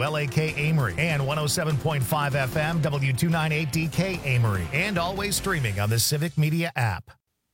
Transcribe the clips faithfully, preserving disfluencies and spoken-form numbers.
L A K Amory and one oh seven point five F M W two ninety-eight D K Amory, and always streaming on the Civic Media app.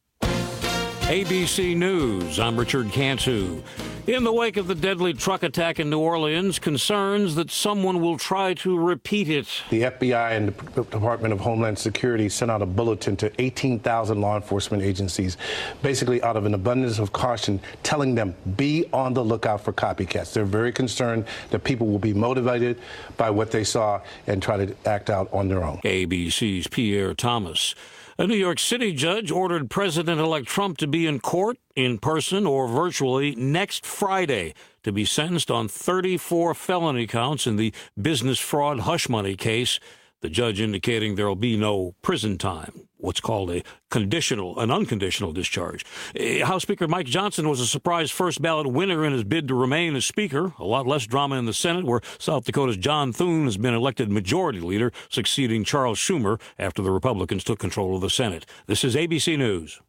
A B C News, I'm Richard Cantu. In the wake of the deadly truck attack in New Orleans, concerns that someone will try to repeat it. The F B I and the Department of Homeland Security sent out a bulletin to eighteen thousand law enforcement agencies, basically out of an abundance of caution, telling them be on the lookout for copycats. They're very concerned that people will be motivated by what they saw and try to act out on their own. A B C's Pierre Thomas. A New York City judge ordered President-elect Trump to be in court, in person or virtually, next Friday to be sentenced on thirty-four felony counts in the business fraud hush money case, the judge indicating there will be no prison time, what's called a conditional, an unconditional discharge. House Speaker Mike Johnson was a surprise first ballot winner in his bid to remain as Speaker. A lot less drama in the Senate, where South Dakota's John Thune has been elected Majority Leader, succeeding Charles Schumer after the Republicans took control of the Senate. This is A B C News.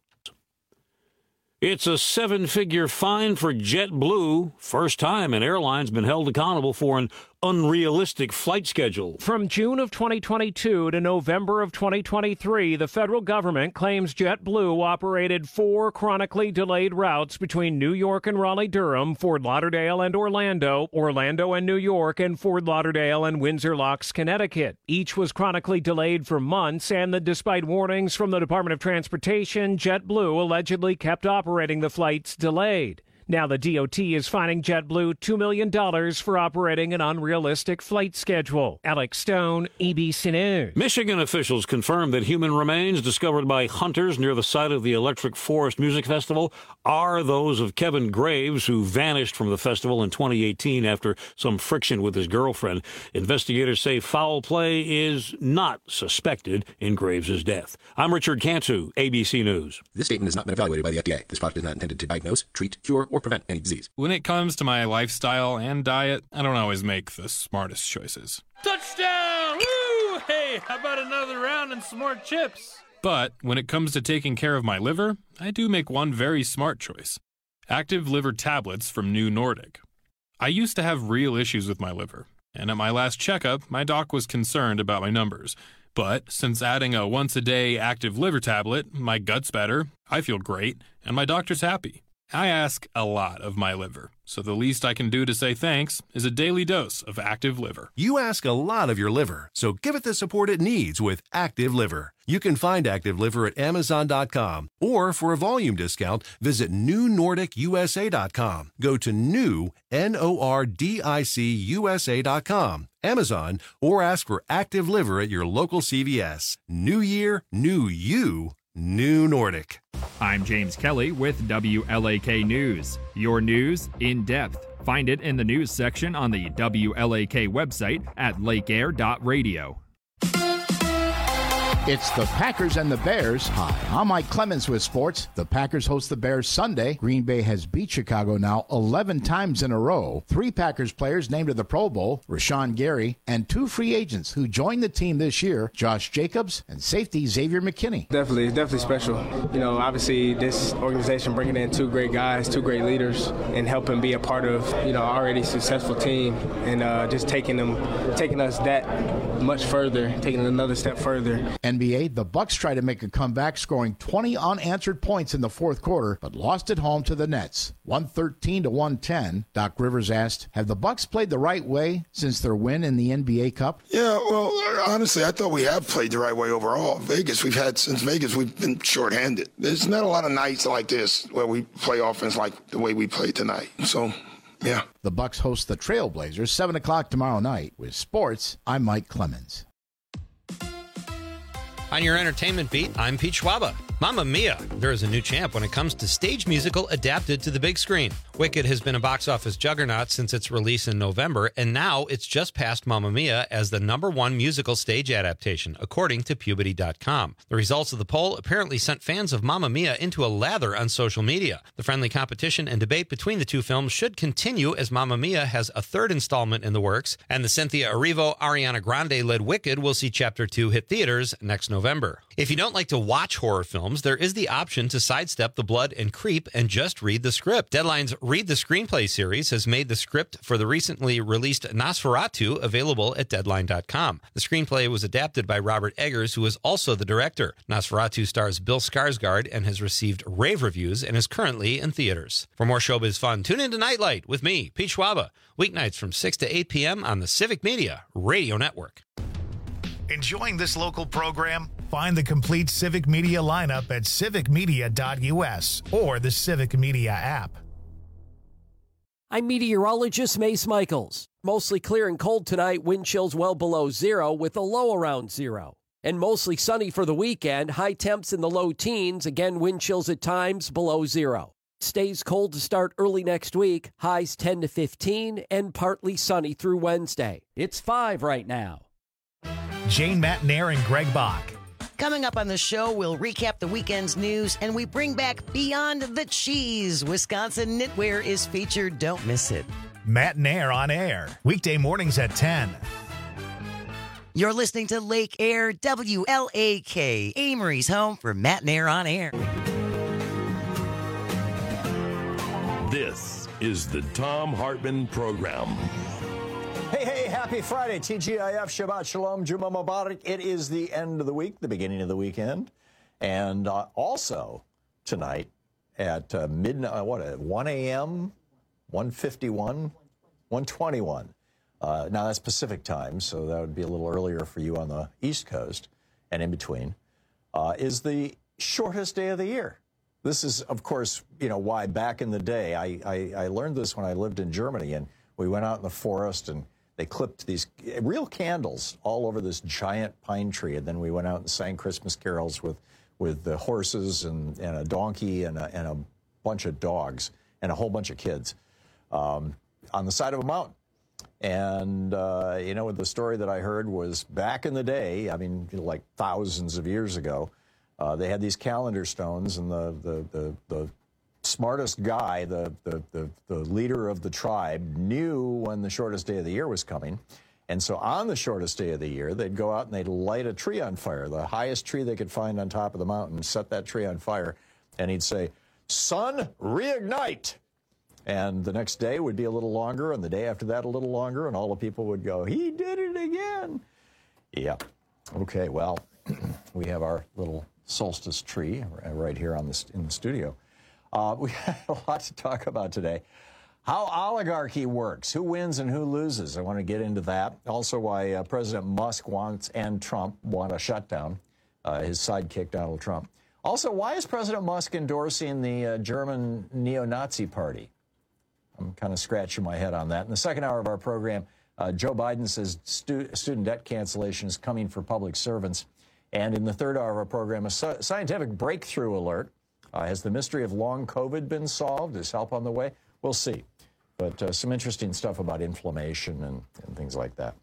It's a seven-figure fine for JetBlue. First time an airline's been held accountable for an unrealistic flight schedule. From June of twenty twenty-two to November of twenty twenty-three, the federal government claims JetBlue operated four chronically delayed routes between New York and Raleigh-Durham, Fort Lauderdale and Orlando, Orlando and New York, and Fort Lauderdale and Windsor Locks, Connecticut. Each was chronically delayed for months, and that despite warnings from the Department of Transportation, JetBlue allegedly kept operating the flights delayed. Now the D O T is fining JetBlue two million dollars for operating an unrealistic flight schedule. Alex Stone, A B C News. Michigan officials confirmed that human remains discovered by hunters near the site of the Electric Forest Music Festival are those of Kevin Graves, who vanished from the festival in twenty eighteen after some friction with his girlfriend. Investigators say foul play is not suspected in Graves' death. I'm Richard Cantu, A B C News. This statement has not been evaluated by the F D A. This product is not intended to diagnose, treat, cure, or prevent any disease. When it comes to my lifestyle and diet, I don't always make the smartest choices. Touchdown! Woo! Hey, how about another round and some more chips? But when it comes to taking care of my liver, I do make one very smart choice. Active Liver Tablets from New Nordic. I used to have real issues with my liver, and at my last checkup, my doc was concerned about my numbers. But since adding a once-a-day Active Liver Tablet, my gut's better, I feel great, and my doctor's happy. I ask a lot of my liver, so the least I can do to say thanks is a daily dose of Active Liver. You ask a lot of your liver, so give it the support it needs with Active Liver. You can find Active Liver at Amazon dot com, or for a volume discount, visit New Nordic U S A dot com. Go to new, N O R D I C U S A dot com, Amazon, or ask for Active Liver at your local C V S. New year, new you. New Nordic. I'm James Kelly with W L A K News. Your news in depth. Find it in the news section on the W L A K website at lake air dot radio. It's the Packers and the Bears. Hi, I'm Mike Clemens with sports. The Packers host the Bears Sunday. Green Bay has beat Chicago now eleven times in a row. Three Packers players named to the Pro Bowl, Rashawn Gary, and two free agents who joined the team this year, Josh Jacobs and safety Xavier McKinney. Definitely, definitely special. You know, obviously this organization bringing in two great guys, two great leaders, and helping be a part of, you know, already successful team, and uh, just taking them, taking us that much further, taking another step further. N B A, the Bucks tried to make a comeback, scoring twenty unanswered points in the fourth quarter, but lost at home to the Nets, one thirteen to one ten. Doc Rivers asked, have the Bucks played the right way since their win in the N B A Cup? Yeah, well, honestly, I thought we have played the right way overall. Vegas, we've had, since Vegas, we've been shorthanded. There's not a lot of nights like this where we play offense like the way we played tonight. So, yeah. The Bucks host the Trailblazers, seven o'clock tomorrow night. With sports, I'm Mike Clemens. On your entertainment beat, I'm Pete Schwaba. Mamma Mia! There is a new champ when it comes to stage musical adapted to the big screen. Wicked has been a box office juggernaut since its release in November, and now it's just passed Mamma Mia as the number one musical stage adaptation, according to Puberty dot com. The results of the poll apparently sent fans of Mamma Mia into a lather on social media. The friendly competition and debate between the two films should continue as Mamma Mia has a third installment in the works, and the Cynthia Erivo, Ariana Grande-led Wicked will see Chapter two hit theaters next November. November. If you don't like to watch horror films, there is the option to sidestep the blood and creep and just read the script. Deadline's Read the Screenplay series has made the script for the recently released Nosferatu available at Deadline dot com. The screenplay was adapted by Robert Eggers, who is also the director. Nosferatu stars Bill Skarsgård and has received rave reviews and is currently in theaters. For more showbiz fun, tune into Nightlight with me, Pete Schwaba, weeknights from six to eight p.m. on the Civic Media Radio Network. Enjoying this local program? Find the complete Civic Media lineup at civic media dot u s or the Civic Media app. I'm meteorologist Mace Michaels. Mostly clear and cold tonight, wind chills well below zero with a low around zero. And mostly sunny for the weekend, high temps in the low teens, again wind chills at times below zero. Stays cold to start early next week, highs ten to fifteen, and partly sunny through Wednesday. It's five right now. Jane Matnair and Greg Bach. Coming up on the show, we'll recap the weekend's news and we bring back Beyond the Cheese. Wisconsin knitwear is featured. Don't miss it. Matt Nair on air, weekday mornings at ten. You're listening to Lake Air, W L A K, Amory's home for Matt Nair on air. This is the Thom Hartmann Program. Hey, hey, happy Friday. T G I F, Shabbat Shalom, Juma Mubarak. It is the end of the week, the beginning of the weekend. And uh, also tonight at uh, midnight, what, at one a.m., one fifty-one, one twenty-one. Uh, now, that's Pacific time, so that would be a little earlier for you on the East Coast and in between, uh, is the shortest day of the year. This is, of course, you know, why back in the day, I, I, I learned this when I lived in Germany, and we went out in the forest and they clipped these real candles all over this giant pine tree, and then we went out and sang Christmas carols with with the horses and, and a donkey and a, and a bunch of dogs and a whole bunch of kids um, on the side of a mountain. And, uh, you know, the story that I heard was back in the day, I mean, like thousands of years ago, uh, they had these calendar stones, and the, the, the, the smartest guy, the, the, the, the leader of the tribe, knew when the shortest day of the year was coming. And so on the shortest day of the year, they'd go out and they'd light a tree on fire, the highest tree they could find on top of the mountain, set that tree on fire, and he'd say, "Sun, reignite!" And the next day would be a little longer, and the day after that a little longer, and all the people would go, "He did it again." Yeah. Okay, well, we have our little solstice tree right here on this, in the studio. Uh, we have a lot to talk about today. How oligarchy works, who wins and who loses. I want to get into that. Also, why uh, President Musk wants and Trump want a shutdown, uh, his sidekick, Donald Trump. Also, why is President Musk endorsing the uh, German neo-Nazi party? I'm kind of scratching my head on that. In the second hour of our program, uh, Joe Biden says stu student debt cancellation is coming for public servants. And in the third hour of our program, a scientific breakthrough alert. Uh, has the mystery of long COVID been solved? Is help on the way? We'll see. But uh, some interesting stuff about inflammation and, and things like that.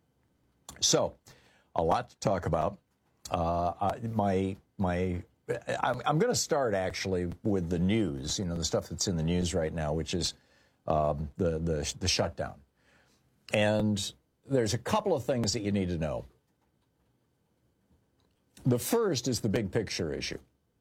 So, a lot to talk about. Uh, I, my, my, I'm, I'm going to start, actually, with the news, you know, the stuff that's in the news right now, which is um, the, the, the shutdown. And there's a couple of things that you need to know. The first is the big picture issue.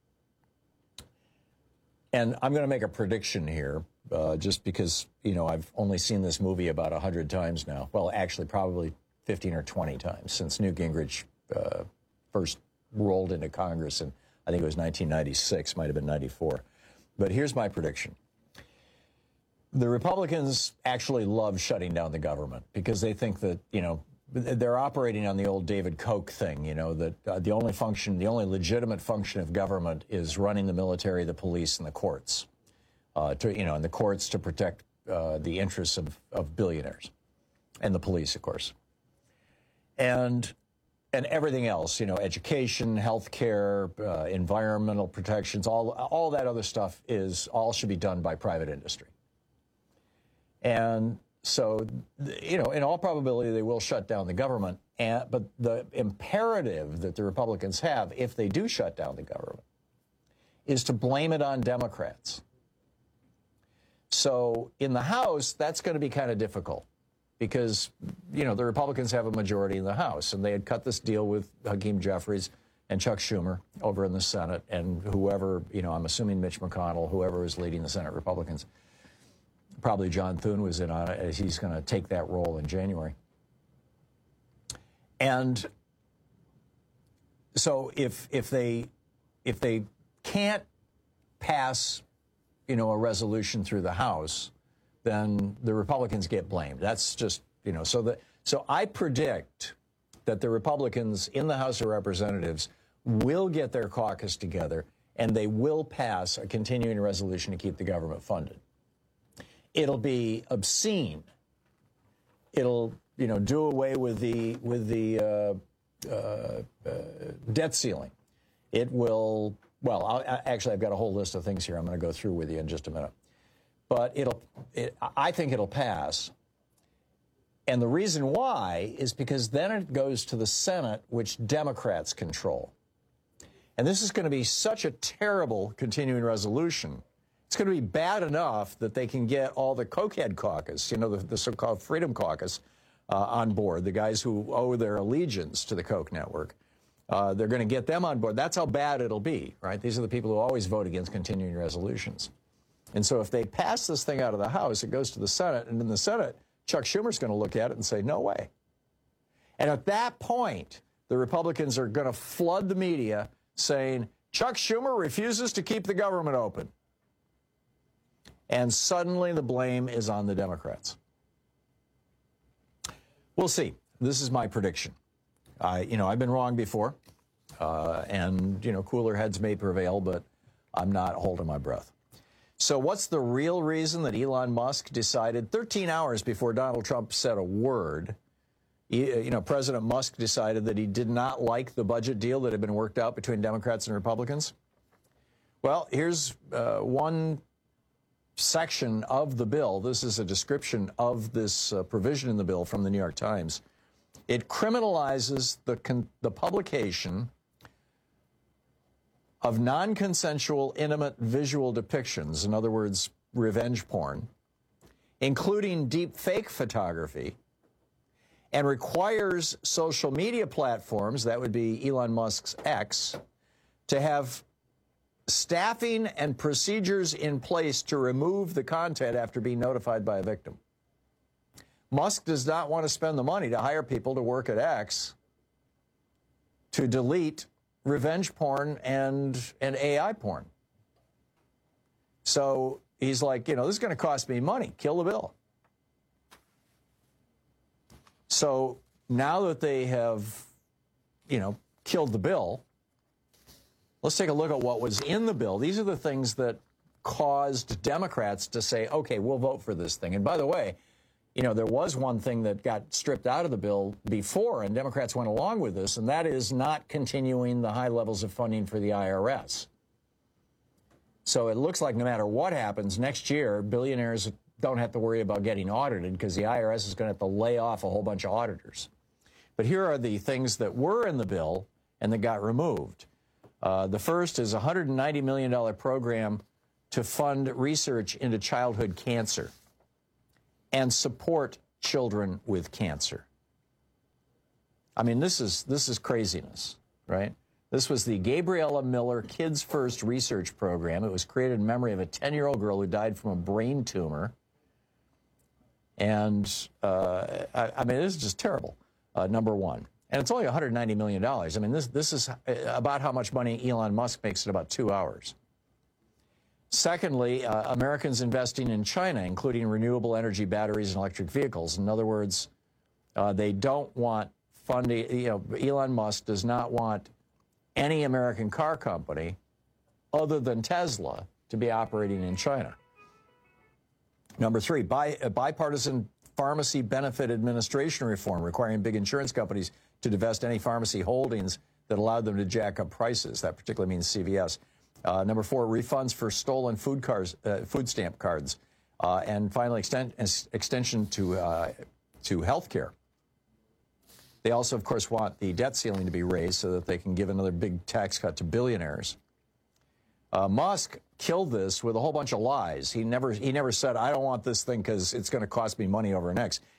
And I'm going to make a prediction here, uh, just because, you know, I've only seen this movie about one hundred times now. Well, actually, probably fifteen or twenty times since Newt Gingrich uh, first rolled into Congress, and I think it was nineteen ninety-six, might have been ninety-four. But here's my prediction. The Republicans actually love shutting down the government because they think that, you know, they're operating on the old David Koch thing, you know, that uh, the only function, the only legitimate function of government is running the military, the police, and the courts, uh, to, you know, and the courts to protect uh, the interests of, of billionaires, and the police, of course. And, and everything else, you know, education, health care, uh, environmental protections, all, all that other stuff is, all should be done by private industry. And so, you know, in all probability, they will shut down the government. And, but the imperative that the Republicans have, if they do shut down the government, is to blame it on Democrats. So in the House, that's going to be kind of difficult because, you know, the Republicans have a majority in the House, and they had cut this deal with Hakeem Jeffries and Chuck Schumer over in the Senate, and whoever, you know, I'm assuming Mitch McConnell, whoever is leading the Senate Republicans. Probably John Thune was in on it, as he's going to take that role in January. And so if if they if they can't pass, you know, a resolution through the House, then the Republicans get blamed. That's just, you know, so that so I predict that the Republicans in the House of Representatives will get their caucus together and they will pass a continuing resolution to keep the government funded. It'll be obscene. It'll, you know, do away with the with the uh, uh, uh, debt ceiling. It will. Well, I'll, actually, I've got a whole list of things here I'm going to go through with you in just a minute. But it'll. It, I think it'll pass. And the reason why is because then it goes to the Senate, which Democrats control. And this is going to be such a terrible continuing resolution. It's going to be bad enough that they can get all the Cokehead caucus, you know, the, the so-called Freedom Caucus, uh, on board, the guys who owe their allegiance to the Koch network. Uh, they're going to get them on board. That's how bad it'll be, right? These are the people who always vote against continuing resolutions. And so if they pass this thing out of the House, it goes to the Senate, and in the Senate, Chuck Schumer's going to look at it and say, no way. And at that point, the Republicans are going to flood the media saying, Chuck Schumer refuses to keep the government open. And suddenly the blame is on the Democrats. We'll see. This is my prediction. I, you know, I've been wrong before, uh, and, you know, cooler heads may prevail, but I'm not holding my breath. So what's the real reason that Elon Musk decided thirteen hours before Donald Trump said a word, you know, President Musk decided that he did not like the budget deal that had been worked out between Democrats and Republicans? Well, here's uh, one section of the bill. This is a description of this uh, provision in the bill from the New York Times. It criminalizes the, con the publication of non-consensual intimate visual depictions, in other words, revenge porn, including deep fake photography, and requires social media platforms, that would be Elon Musk's X, to have staffing and procedures in place to remove the content after being notified by a victim. Musk does not want to spend the money to hire people to work at X to delete revenge porn and, and A I porn. So he's like, you know, this is going to cost me money. Kill the bill. So now that they have, you know, killed the bill, let's take a look at what was in the bill. These are the things that caused Democrats to say, okay, we'll vote for this thing. And by the way, you know, there was one thing that got stripped out of the bill before, and Democrats went along with this, and that is not continuing the high levels of funding for the I R S. So it looks like no matter what happens next year, billionaires don't have to worry about getting audited because the I R S is going to have to lay off a whole bunch of auditors. But here are the things that were in the bill and that got removed. Uh, the first is a one hundred ninety million dollar program to fund research into childhood cancer and support children with cancer. I mean, this is this is craziness, right? This was the Gabriella Miller Kids First Research Program. It was created in memory of a ten-year-old girl who died from a brain tumor. And, uh, I, I mean, this is just terrible, uh, number one. And it's only one hundred ninety million dollars. I mean, this, this is about how much money Elon Musk makes in about two hours. Secondly, uh, Americans investing in China, including renewable energy batteries and electric vehicles. In other words, uh, they don't want funding, you know, Elon Musk does not want any American car company other than Tesla to be operating in China. Number three, bi uh, bipartisan pharmacy benefit administration reform requiring big insurance companies to divest any pharmacy holdings that allowed them to jack up prices. That particularly means C V S. Uh, number four, refunds for stolen food cars, uh, food stamp cards. Uh, and finally, extend, extension to, uh, to health care. They also, of course, want the debt ceiling to be raised so that they can give another big tax cut to billionaires. Uh, Musk killed this with a whole bunch of lies. He never, he never said, I don't want this thing because it's going to cost me money over an X.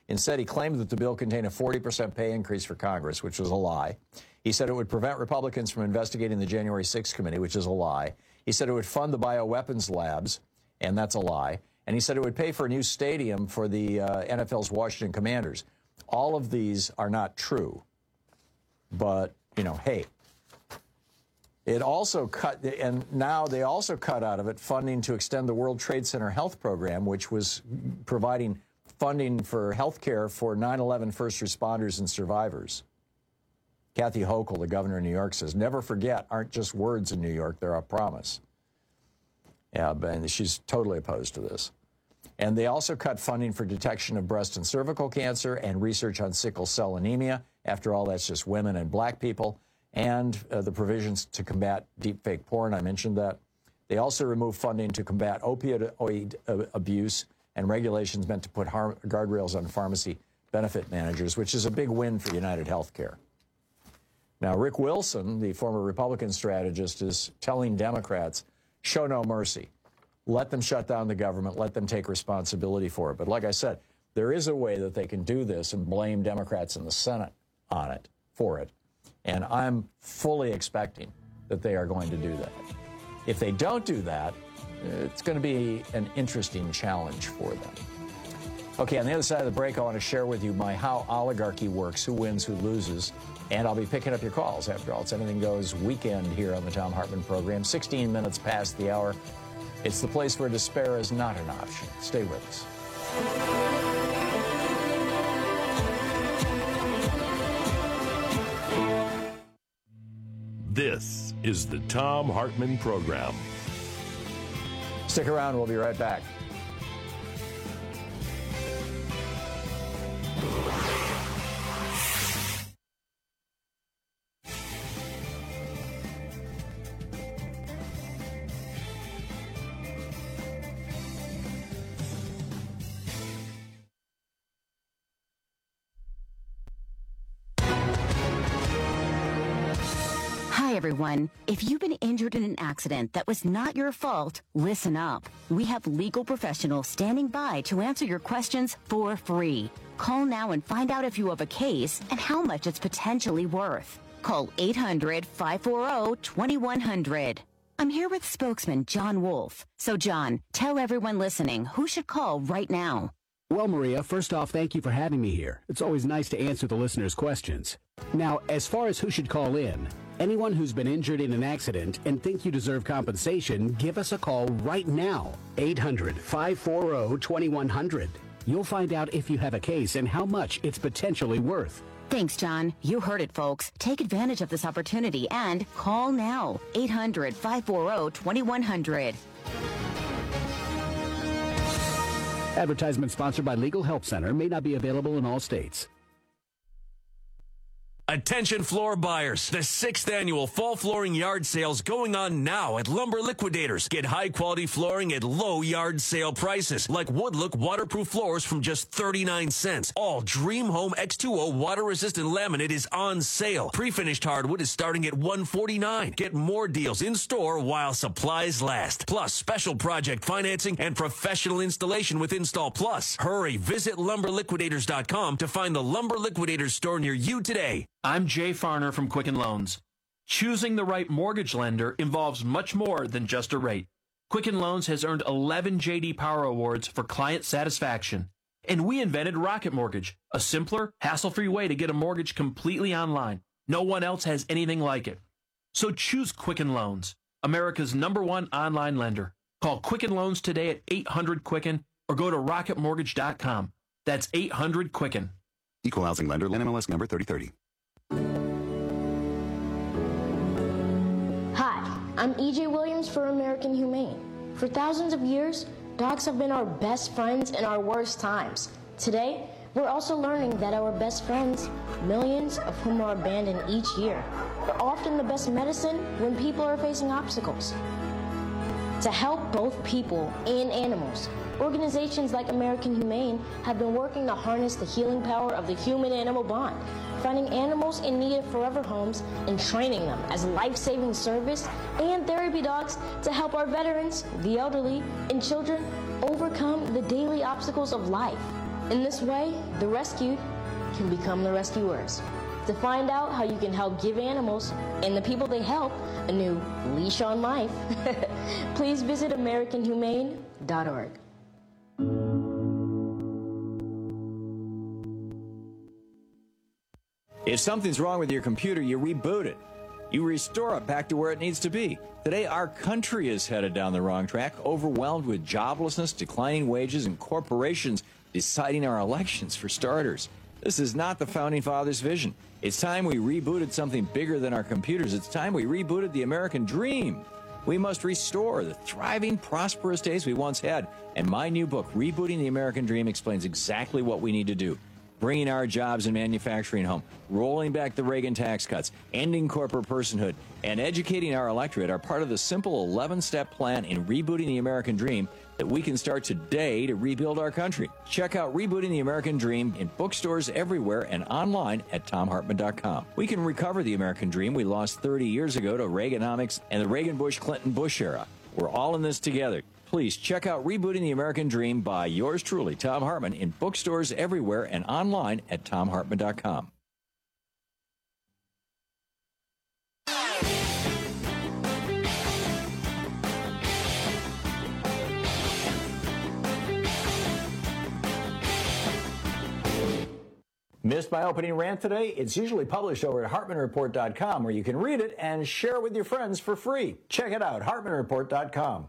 Instead, he claimed that the bill contained a forty percent pay increase for Congress, which was a lie. He said it would prevent Republicans from investigating the January sixth committee, which is a lie. He said it would fund the bioweapons labs, and that's a lie. And he said it would pay for a new stadium for the uh, N F L's Washington Commanders. All of these are not true. But, you know, hey, it also cut, and now they also cut out of it funding to extend the World Trade Center Health Program, which was providing funding for health care for nine eleven first responders and survivors. Kathy Hochul, the governor of New York, says, never forget, aren't just words in New York, they're a promise. Yeah, and she's totally opposed to this. And they also cut funding for detection of breast and cervical cancer and research on sickle cell anemia. After all, that's just women and black people. And uh, the provisions to combat deepfake porn, I mentioned that. They also removed funding to combat opioid abuse and regulations meant to put harm, guardrails on pharmacy benefit managers, which is a big win for United Healthcare. Now, Rick Wilson, the former Republican strategist, is telling Democrats, show no mercy. Let them shut down the government. Let them take responsibility for it. But like I said, there is a way that they can do this and blame Democrats in the Senate on it, for it. And I'm fully expecting that they are going to do that. If they don't do that, it's going to be an interesting challenge for them. Okay, on the other side of the break, I want to share with you my How Oligarchy Works, who wins, who loses. And I'll be picking up your calls. After all, it's Anything Goes weekend here on the Thom Hartmann program. sixteen minutes past the hour. It's the place where despair is not an option. Stay with us. This is the Thom Hartmann program. Stick around. We'll be right back. Hi, everyone. If you've been injured in an accident that was not your fault, listen up. We have legal professionals standing by to answer your questions for free. Call now and find out if you have a case and how much it's potentially worth. Call eight hundred, five four zero, two one zero zero. I'm here with spokesman John Wolf. So, John, tell everyone listening who should call right now. Well, Maria, first off, thank you for having me here. It's always nice to answer the listeners' questions. Now, as far as who should call in, anyone who's been injured in an accident and think you deserve compensation, give us a call right now. eight hundred, five four zero, two one zero zero. You'll find out if you have a case and how much it's potentially worth. Thanks, John. You heard it, folks. Take advantage of this opportunity and call now. eight hundred, five four zero, two one zero zero. Advertisement sponsored by Legal Help Center. May not be available in all states. Attention floor buyers. The sixth annual fall flooring yard sales going on now at Lumber Liquidators. Get high quality flooring at low yard sale prices like Woodlook waterproof floors from just thirty-nine cents. All Dream Home X two O water resistant laminate is on sale. Pre-finished hardwood is starting at one forty-nine. Get more deals in store while supplies last. Plus special project financing and professional installation with Install Plus. Hurry, visit lumber liquidators dot com to find the Lumber Liquidators store near you today. I'm Jay Farner from Quicken Loans. Choosing the right mortgage lender involves much more than just a rate. Quicken Loans has earned eleven J D Power Awards for client satisfaction. And we invented Rocket Mortgage, a simpler, hassle-free way to get a mortgage completely online. No one else has anything like it. So choose Quicken Loans, America's number one online lender. Call Quicken Loans today at eight hundred Quicken or go to rocket mortgage dot com. That's eight hundred Quicken. Equal housing lender, N M L S number thirty thirty. Hi, I'm E J Williams for American Humane. For thousands of years, dogs have been our best friends in our worst times. Today, we're also learning that our best friends, millions of whom are abandoned each year, are often the best medicine when people are facing obstacles. To help both people and animals, organizations like American Humane have been working to harness the healing power of the human-animal bond, finding animals in need of forever homes and training them as life-saving service and therapy dogs to help our veterans, the elderly, and children overcome the daily obstacles of life. In this way, the rescued can become the rescuers. To find out how you can help give animals and the people they help a new leash on life, please visit American Humane dot org. If something's wrong with your computer, you reboot it. You restore it back to where it needs to be. Today, our country is headed down the wrong track, overwhelmed with joblessness, declining wages, and corporations deciding our elections for starters. This is not the Founding Fathers' vision. It's time we rebooted something bigger than our computers. It's time we rebooted the American dream. We must restore the thriving, prosperous days we once had. And my new book, Rebooting the American Dream, explains exactly what we need to do. Bringing our jobs and manufacturing home, rolling back the Reagan tax cuts, ending corporate personhood, and educating our electorate are part of the simple eleven-step plan in Rebooting the American Dream that we can start today to rebuild our country. Check out Rebooting the American Dream in bookstores everywhere and online at tom hartman dot com. We can recover the American dream we lost thirty years ago to Reaganomics and the Reagan-Bush-Clinton-Bush era. We're all in this together. Please check out Rebooting the American Dream by yours truly, Thom Hartmann, in bookstores everywhere and online at tom hartman dot com. Missed my opening rant today? It's usually published over at hartman report dot com, where you can read it and share it with your friends for free. Check it out, hartman report dot com.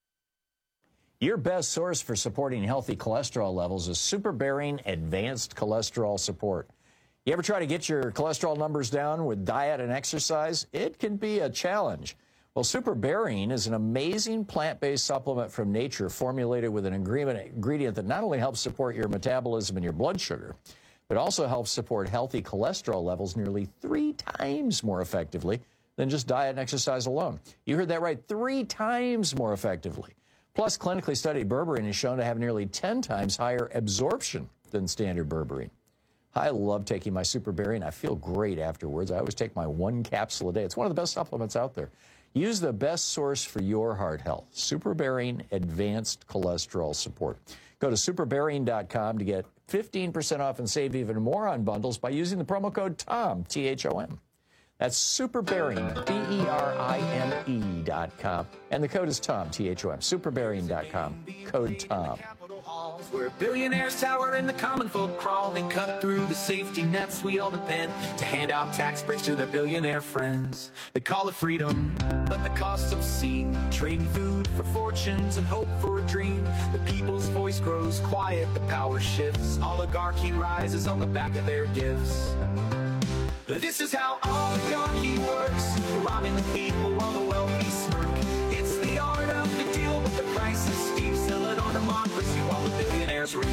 Your best source for supporting healthy cholesterol levels is Superbearing Advanced Cholesterol Support. You ever try to get your cholesterol numbers down with diet and exercise? It can be a challenge. Well, Superbearing is an amazing plant-based supplement from nature formulated with an ingredient that not only helps support your metabolism and your blood sugar, but also helps support healthy cholesterol levels nearly three times more effectively than just diet and exercise alone. You heard that right, three times more effectively. Plus, clinically studied berberine is shown to have nearly ten times higher absorption than standard berberine. I love taking my Superbearing. I feel great afterwards. I always take my one capsule a day. It's one of the best supplements out there. Use the best source for your heart health, Superbearing Advanced Cholesterol Support. Go to superbearing dot com to get fifteen percent off and save even more on bundles by using the promo code TOM, T H O M. That's Superbearing, B E R I N E dot com. And the code is TOM, T H O M, superbearing dot com, code TOM. Where billionaires tower and the common folk crawl and cut through the safety nets we all depend to hand out tax breaks to their billionaire friends. They call it freedom, but the cost obscene. Trading food for fortunes and hope for a dream. The people's voice grows quiet, the power shifts. Oligarchy rises on the back of their gifts. This is how oligarchy works, robbing the people while the wealthy smirk. It's the art of the deal, but the price is steep. Sell it on democracy while the billionaires reap.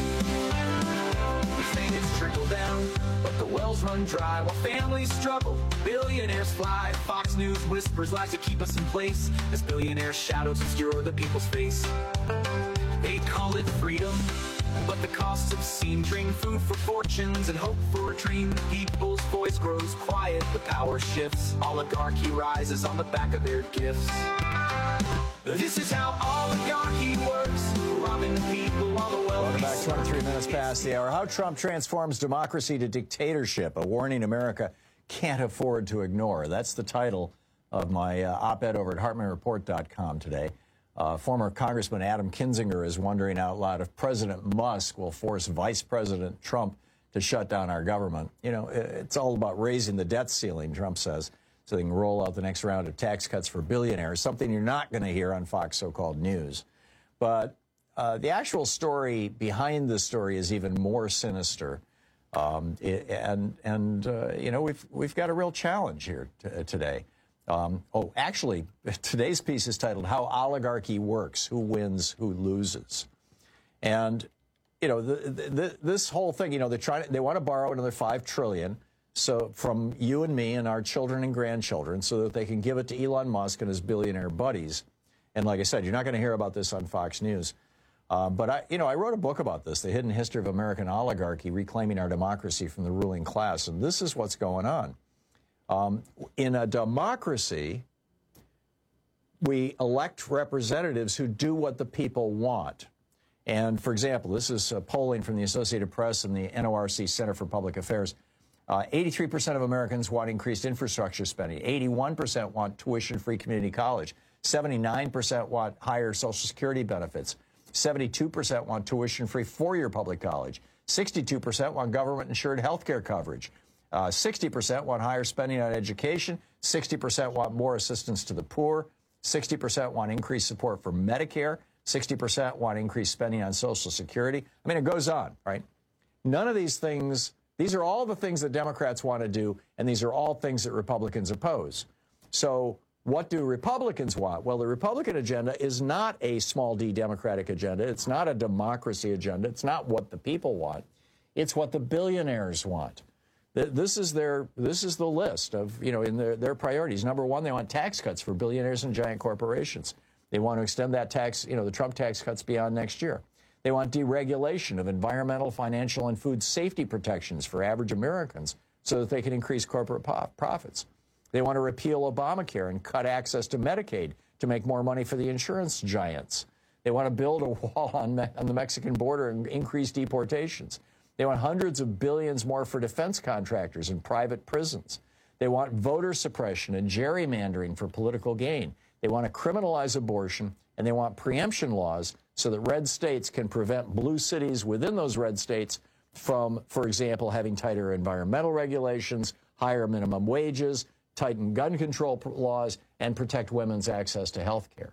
We think it's trickle down, but the wells run dry while families struggle. Billionaires fly, Fox News whispers lies to keep us in place as billionaire shadows obscure the people's face. They call it freedom, but the costs obscene. Trading food for fortunes and hope for a dream. The people's voice grows quiet, the power shifts. Oligarchy rises on the back of their gifts. This is how oligarchy works, robbing the people while the wealthy. Welcome back, twenty-three minutes past the hour. How Trump transforms democracy to dictatorship, a warning America can't afford to ignore. That's the title of my uh, op-ed over at hartman report dot com today. Uh, former Congressman Adam Kinzinger is wondering out loud if President Musk will force Vice President Trump to shut down our government. You know, it's all about raising the debt ceiling, Trump says, so they can roll out the next round of tax cuts for billionaires, something you're not going to hear on Fox so-called news. But uh, the actual story behind the story is even more sinister. Um, it, and, and uh, you know, we've, we've got a real challenge here t- today. Um, oh, actually, today's piece is titled How Oligarchy Works, Who Wins, Who Loses. And, you know, the, the, the, this whole thing, you know, they're trying to, they want to borrow another five trillion dollars so from you and me and our children and grandchildren so that they can give it to Elon Musk and his billionaire buddies. And like I said, you're not going to hear about this on Fox News. Uh, but, I, you know, I wrote a book about this, The Hidden History of American Oligarchy, Reclaiming Our Democracy from the Ruling Class. And this is what's going on. Um, in a democracy, we elect representatives who do what the people want. And, for example, this is uh, polling from the Associated Press and the N O R C Center for Public Affairs. Uh, eighty-three percent of Americans want increased infrastructure spending. eighty-one percent want tuition-free community college. seventy-nine percent want higher Social Security benefits. seventy-two percent want tuition-free four-year public college. sixty-two percent want government-insured health care coverage. Uh, sixty percent want higher spending on education. sixty percent want more assistance to the poor. sixty percent want increased support for Medicare. sixty percent want increased spending on Social Security. I mean, it goes on, right? None of these things, these are all the things that Democrats want to do, and these are all things that Republicans oppose. So what do Republicans want? Well, the Republican agenda is not a small d Democratic agenda. It's not a democracy agenda. It's not what the people want. It's what the billionaires want. This is their, this is the list of, you know, in their, their priorities. Number one, they want tax cuts for billionaires and giant corporations. They want to extend that tax, you know, the Trump tax cuts beyond next year. They want deregulation of environmental, financial, and food safety protections for average Americans so that they can increase corporate profits. They want to repeal Obamacare and cut access to Medicaid to make more money for the insurance giants. They want to build a wall on, me on the Mexican border and increase deportations. They want hundreds of billions more for defense contractors and private prisons. They want voter suppression and gerrymandering for political gain. They want to criminalize abortion, and they want preemption laws so that red states can prevent blue cities within those red states from, for example, having tighter environmental regulations, higher minimum wages, tighten gun control laws, and protect women's access to health care.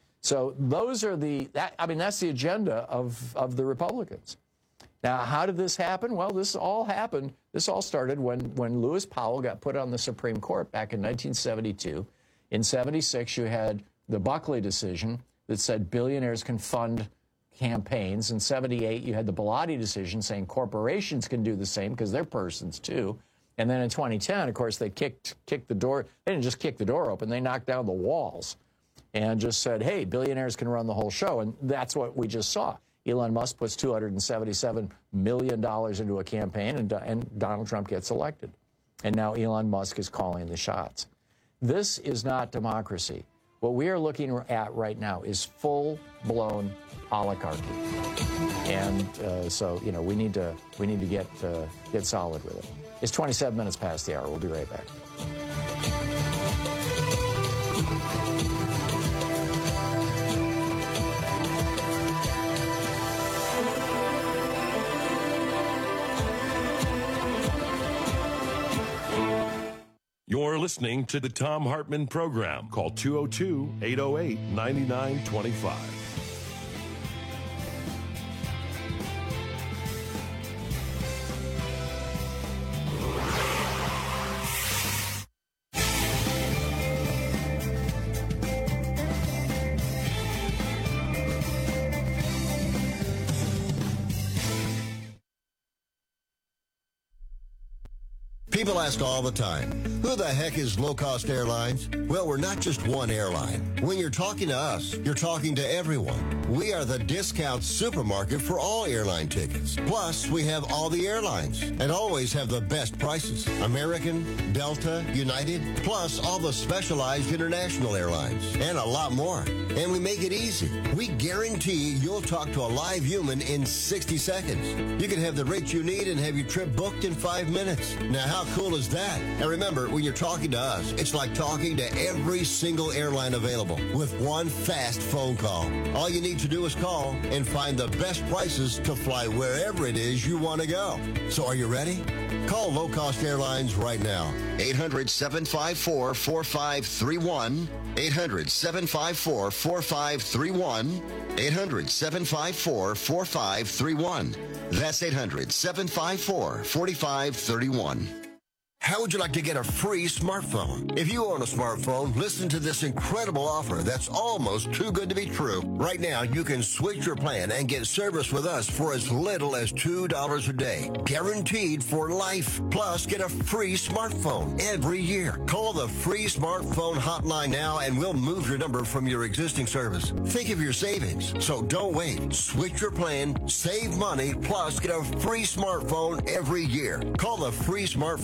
So those are the, that, I mean, that's the agenda of, of the Republicans. Now, how did this happen? Well, this all happened, this all started when, when Lewis Powell got put on the Supreme Court back in nineteen seventy-two. In seventy-six, you had the Buckley decision that said billionaires can fund campaigns. In seventy-eight, you had the Bellotti decision saying corporations can do the same because they're persons too. And then in twenty ten, of course, they kicked, kicked the door. They didn't just kick the door open. They knocked down the walls and just said, hey, billionaires can run the whole show. And that's what we just saw. Elon Musk puts two hundred seventy-seven million dollars into a campaign, and, and Donald Trump gets elected. And now Elon Musk is calling the shots. This is not democracy. What we are looking at right now is full-blown oligarchy. And uh, so, you know, we need to, we need to get, uh, get solid with it. It's twenty-seven minutes past the hour. We'll be right back. You're listening to the Thom Hartmann Program. Call two oh two, eight oh eight, nine nine two five. People ask all the time, who the heck is Low Cost Airlines? Well, we're not just one airline. When you're talking to us, you're talking to everyone. We are the discount supermarket for all airline tickets. Plus, we have all the airlines and always have the best prices. American, Delta, United, plus all the specialized international airlines and a lot more. And we make it easy. We guarantee you'll talk to a live human in sixty seconds. You can have the rates you need and have your trip booked in five minutes. Now, how cool is that? And remember, when you're talking to us, it's like talking to every single airline available with one fast phone call. All you need to do is call and find the best prices to fly wherever it is you want to go. So are you ready? Call Low Cost Airlines right now. eight hundred, seven five four, four five three one. eight hundred, seven five four, four five three one. eight hundred, seven five four, four five three one. That's eight hundred, seven five four, four five three one. How would you like to get a free smartphone? If you own a smartphone, listen to this incredible offer that's almost too good to be true. Right now, you can switch your plan and get service with us for as little as two dollars a day. Guaranteed for life. Plus, get a free smartphone every year. Call the free smartphone hotline now and we'll move your number from your existing service. Think of your savings. So don't wait. Switch your plan, save money, plus get a free smartphone every year. Call the free smartphone hotline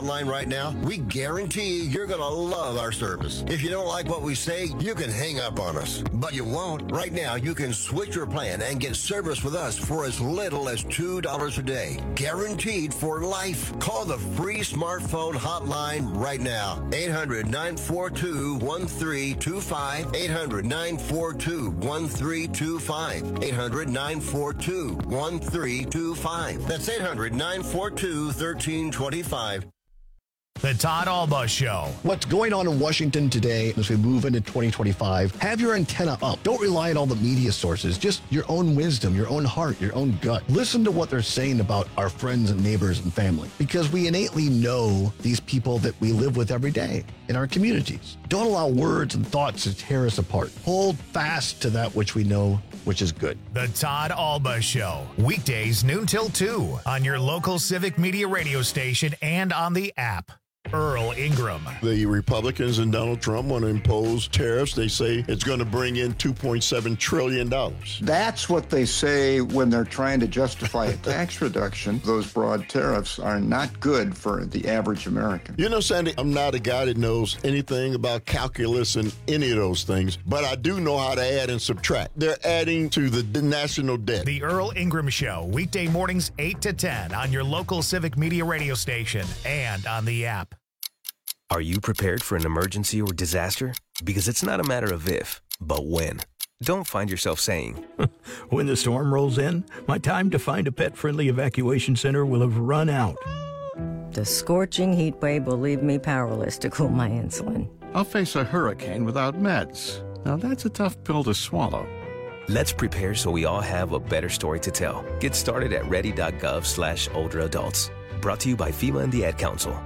hotline right now, we guarantee you're going to love our service. If you don't like what we say, you can hang up on us. But you won't. Right now, you can switch your plan and get service with us for as little as two dollars a day. Guaranteed for life. Call the free smartphone hotline right now. eight hundred, nine four two, one three two five. eight hundred, nine four two, one three two five. eight hundred, nine four two, one three two five. That's eight hundred, nine four two, one three two five. The Todd Alba Show. What's going on in Washington today as we move into twenty twenty-five? Have your antenna up. Don't rely on all the media sources. Just your own wisdom, your own heart, your own gut. Listen to what they're saying about our friends and neighbors and family, because we innately know these people that we live with every day in our communities. Don't allow words and thoughts to tear us apart. Hold fast to that which we know, which is good. The Todd Alba Show. Weekdays noon till two on your local Civic Media radio station and on the app. Earl Ingram. The Republicans and Donald Trump want to impose tariffs. They say it's going to bring in two point seven trillion dollars. That's what they say when they're trying to justify a tax reduction. Those broad tariffs are not good for the average American. You know, Sandy, I'm not a guy that knows anything about calculus and any of those things, but I do know how to add and subtract. They're adding to the national debt. The Earl Ingram Show, weekday mornings eight to ten on your local Civic Media radio station and on the app. Are you prepared for an emergency or disaster? Because it's not a matter of if, but when. Don't find yourself saying, when the storm rolls in, my time to find a pet-friendly evacuation center will have run out. The scorching heat wave will leave me powerless to cool my insulin. I'll face a hurricane without meds. Now that's a tough pill to swallow. Let's prepare so we all have a better story to tell. Get started at ready.gov slash older adults. Brought to you by FEMA and the Ad Council.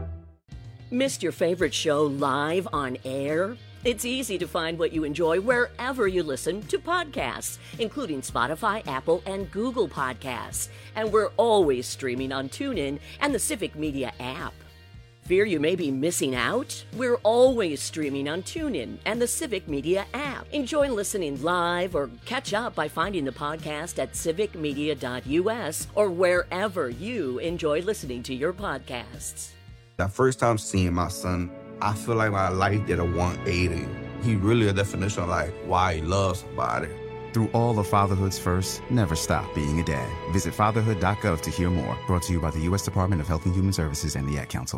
Missed your favorite show live on air? It's easy to find what you enjoy wherever you listen to podcasts, including Spotify, Apple, and Google Podcasts. And we're always streaming on TuneIn and the Civic Media app. Fear you may be missing out? We're always streaming on TuneIn and the Civic Media app. Enjoy listening live or catch up by finding the podcast at civic media dot u s or wherever you enjoy listening to your podcasts. The first time seeing my son, I feel like my life did a one eighty. He really a definition of like why he loves somebody. Through all of fatherhood's first, never stop being a dad. Visit fatherhood dot gov to hear more. Brought to you by the U S Department of Health and Human Services and the Ad Council.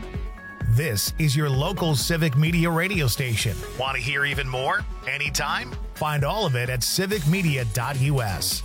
This is your local Civic Media radio station. Want to hear even more? Anytime? Find all of it at civic media dot u s.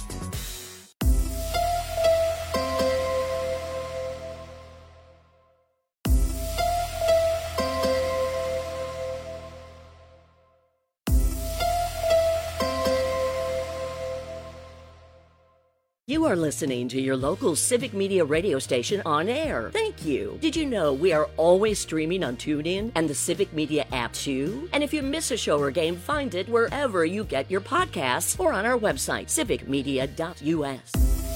You are listening to your local Civic Media radio station on air. Thank you. Did you know we are always streaming on TuneIn and the Civic Media app too? And if you miss a show or game, find it wherever you get your podcasts or on our website, civic media dot u s.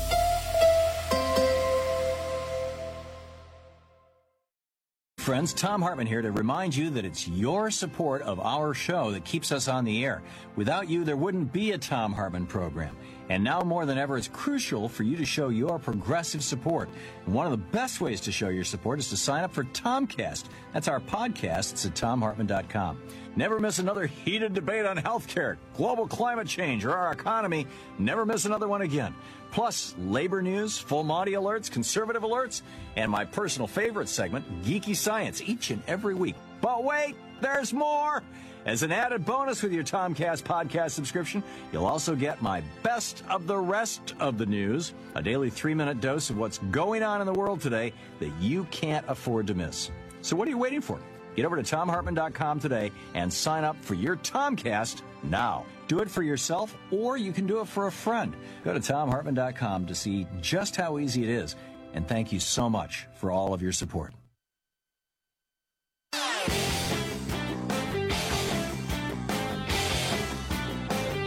Friends, Tom Hartman here to remind you that it's your support of our show that keeps us on the air. Without you, there wouldn't be a Tom Hartman program. And now more than ever, it's crucial for you to show your progressive support. And one of the best ways to show your support is to sign up for Tomcast. That's our podcast. It's at tom hartman dot com. Never miss another heated debate on healthcare, global climate change, or our economy. Never miss another one again. Plus, labor news, full Monty alerts, conservative alerts, and my personal favorite segment, Geeky Science, each and every week. But wait, there's more! As an added bonus with your Tomcast podcast subscription, you'll also get my best of the rest of the news, a daily three-minute dose of what's going on in the world today that you can't afford to miss. So what are you waiting for? Get over to tom hartman dot com today and sign up for your Tomcast now. Do it for yourself, or you can do it for a friend. Go to tom hartman dot com to see just how easy it is. And thank you so much for all of your support.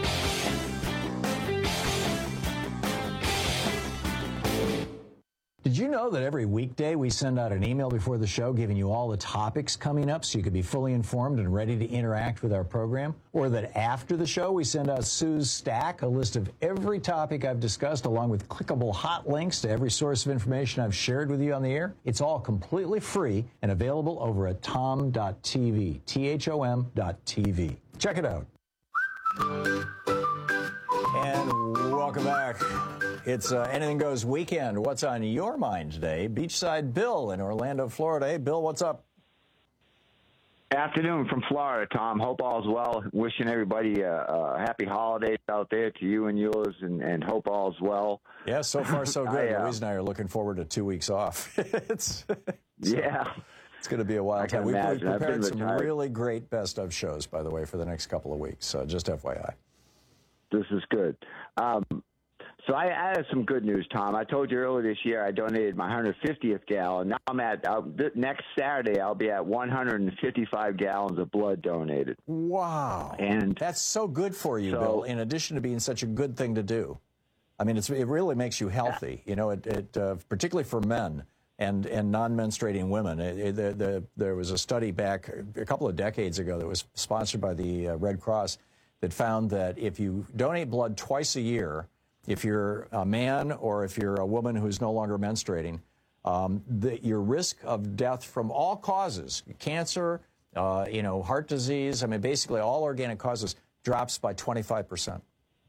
Did Did you know that every weekday we send out an email before the show giving you all the topics coming up so you could be fully informed and ready to interact with our program? Or that after the show we send out Sue's Stack, a list of every topic I've discussed along with clickable hot links to every source of information I've shared with you on the air? It's all completely free and available over at tom dot t v, T H O M dot T V. Check it out. And welcome back. It's uh, Anything Goes weekend. What's on your mind today? Beachside Bill in Orlando, Florida. Hey, Bill, what's up? Afternoon from Florida, Tom. Hope all's well. Wishing everybody a, a happy holidays out there to you and yours, and, and hope all's well. Yeah, so far so good. I, uh, Louise and I are looking forward to two weeks off. it's so, yeah. It's going to be a wild time. We've, we've prepared some retired. really great best of shows, by the way, for the next couple of weeks. So just F Y I. This is good. Um, so I, I have some good news, Tom. I told you earlier this year I donated my one hundred fiftieth gallon. Now I'm at, uh, th- next Saturday, I'll be at one hundred fifty-five gallons of blood donated. Wow. And that's so good for you, so, Bill, in addition to being such a good thing to do. I mean, it's, it really makes you healthy, you know, it, it uh, particularly for men and, and non-menstruating women. It, it, the, the, there was a study back a couple of decades ago that was sponsored by the uh, Red Cross that found that if you donate blood twice a year, if you're a man or if you're a woman who's no longer menstruating, um, the, your risk of death from all causes, cancer, uh, you know, heart disease, I mean, basically all organic causes, drops by twenty-five percent.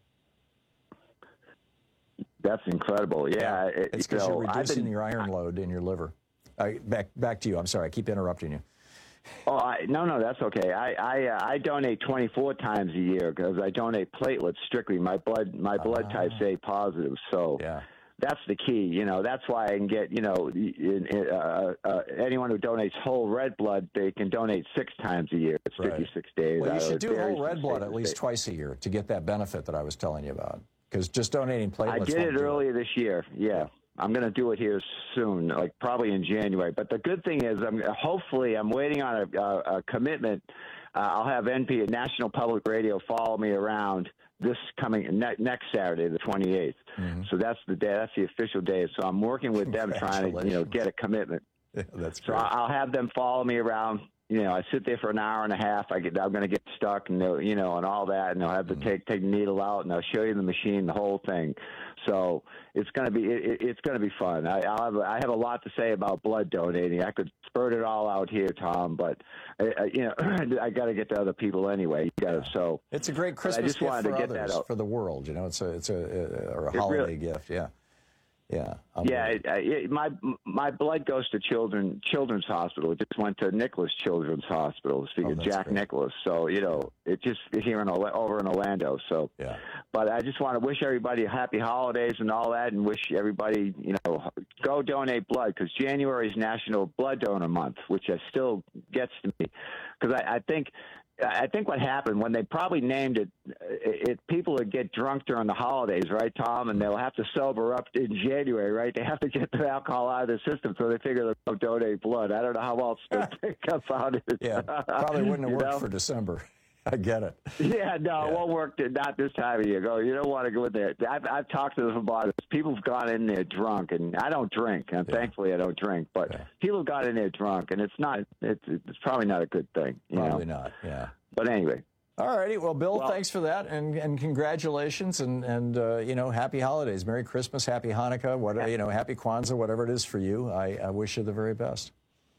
That's incredible. Yeah. yeah. It's because you know, you're reducing been, your iron load in your liver. Uh, back, back to you. I'm sorry. I keep interrupting you. Oh, I, no, no, that's okay. I I, uh, I donate twenty-four times a year because I donate platelets strictly. My blood my blood Ah. type's A positive, so yeah. that's the key. You know, that's why I can get, you know, in, in, uh, uh, anyone who donates whole red blood, they can donate six times a year. It's Right. fifty-six days. Well, you out should of do very whole red blood at least specific- twice a year to get that benefit that I was telling you about. Because just donating platelets. I did won't it do earlier this year. Yeah. I'm going to do it here soon, like probably in January. But the good thing is, I'm hopefully I'm waiting on a, a, a commitment. Uh, I'll have N P, National Public Radio, follow me around this coming ne- next Saturday, the twenty-eighth. Mm-hmm. So that's the day. That's the official day. So I'm working with them trying to, you know, get a commitment. Yeah, that's so great. I'll have them follow me around. You know, I sit there for an hour and a half. I get, I'm going to get stuck, and they'll, you know, and all that, and they'll have to Mm-hmm. take take the needle out, and I'll show you the machine, the whole thing. So it's going to be it, it's going to be fun. I I'll have, I have a lot to say about blood donating. I could spurt it all out here, Tom, but I, I, you know, I got to get to other people anyway. You got to so. It's a great but Christmas I just gift wanted for to get others, that out. for the world. You know, it's a it's a, a or a It holiday really- gift. Yeah, yeah. Yeah, it, it, my my blood goes to children Children's Hospital. It just went to Nicholas Children's Hospital. Speaking Oh, of that's Jack great. Nicholas, so you know it just it's here in Orla- over in Orlando. So, yeah. But I just want to wish everybody happy holidays and all that, and wish everybody you know go donate blood because January is National Blood Donor Month, which I still gets to me because I, I think. I think what happened when they probably named it, it, it, people would get drunk during the holidays, right, Tom? And they'll have to sober up in January, right? They have to get the alcohol out of their system, so they figure they'll donate blood. I don't know how else to pick up on it. Yeah, probably wouldn't have You worked know? for December. I get it. Yeah, no, it won't work. To, not this time of year. Go. You don't want to go in there. I've, I've talked to them about it. People have gone in there drunk, and I don't drink. And Yeah. thankfully, I don't drink. But Yeah. people have gone in there drunk, and it's not. It's, it's probably not a good thing. You Probably know? not. Yeah. But anyway. All righty. Well, Bill, Well- thanks for that, and, and congratulations, and and uh, you know, happy holidays, Merry Christmas, Happy Hanukkah, what you know, Happy Kwanzaa, whatever it is for you. I, I wish you the very best,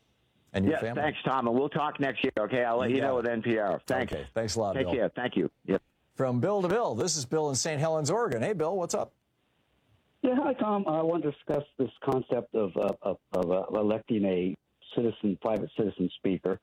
and your Yeah, family. thanks, Tom. And we'll talk next year, okay? I'll let you, You got know it. with N P R. Thanks. Okay. Thanks a lot, Take Bill. care. Thank you. Yep. From Bill to Bill, this is Bill in Saint Helens, Oregon. Hey, Bill, what's up? Yeah, hi, Tom. I want to discuss this concept of uh, of, of uh, electing a citizen, private citizen speaker.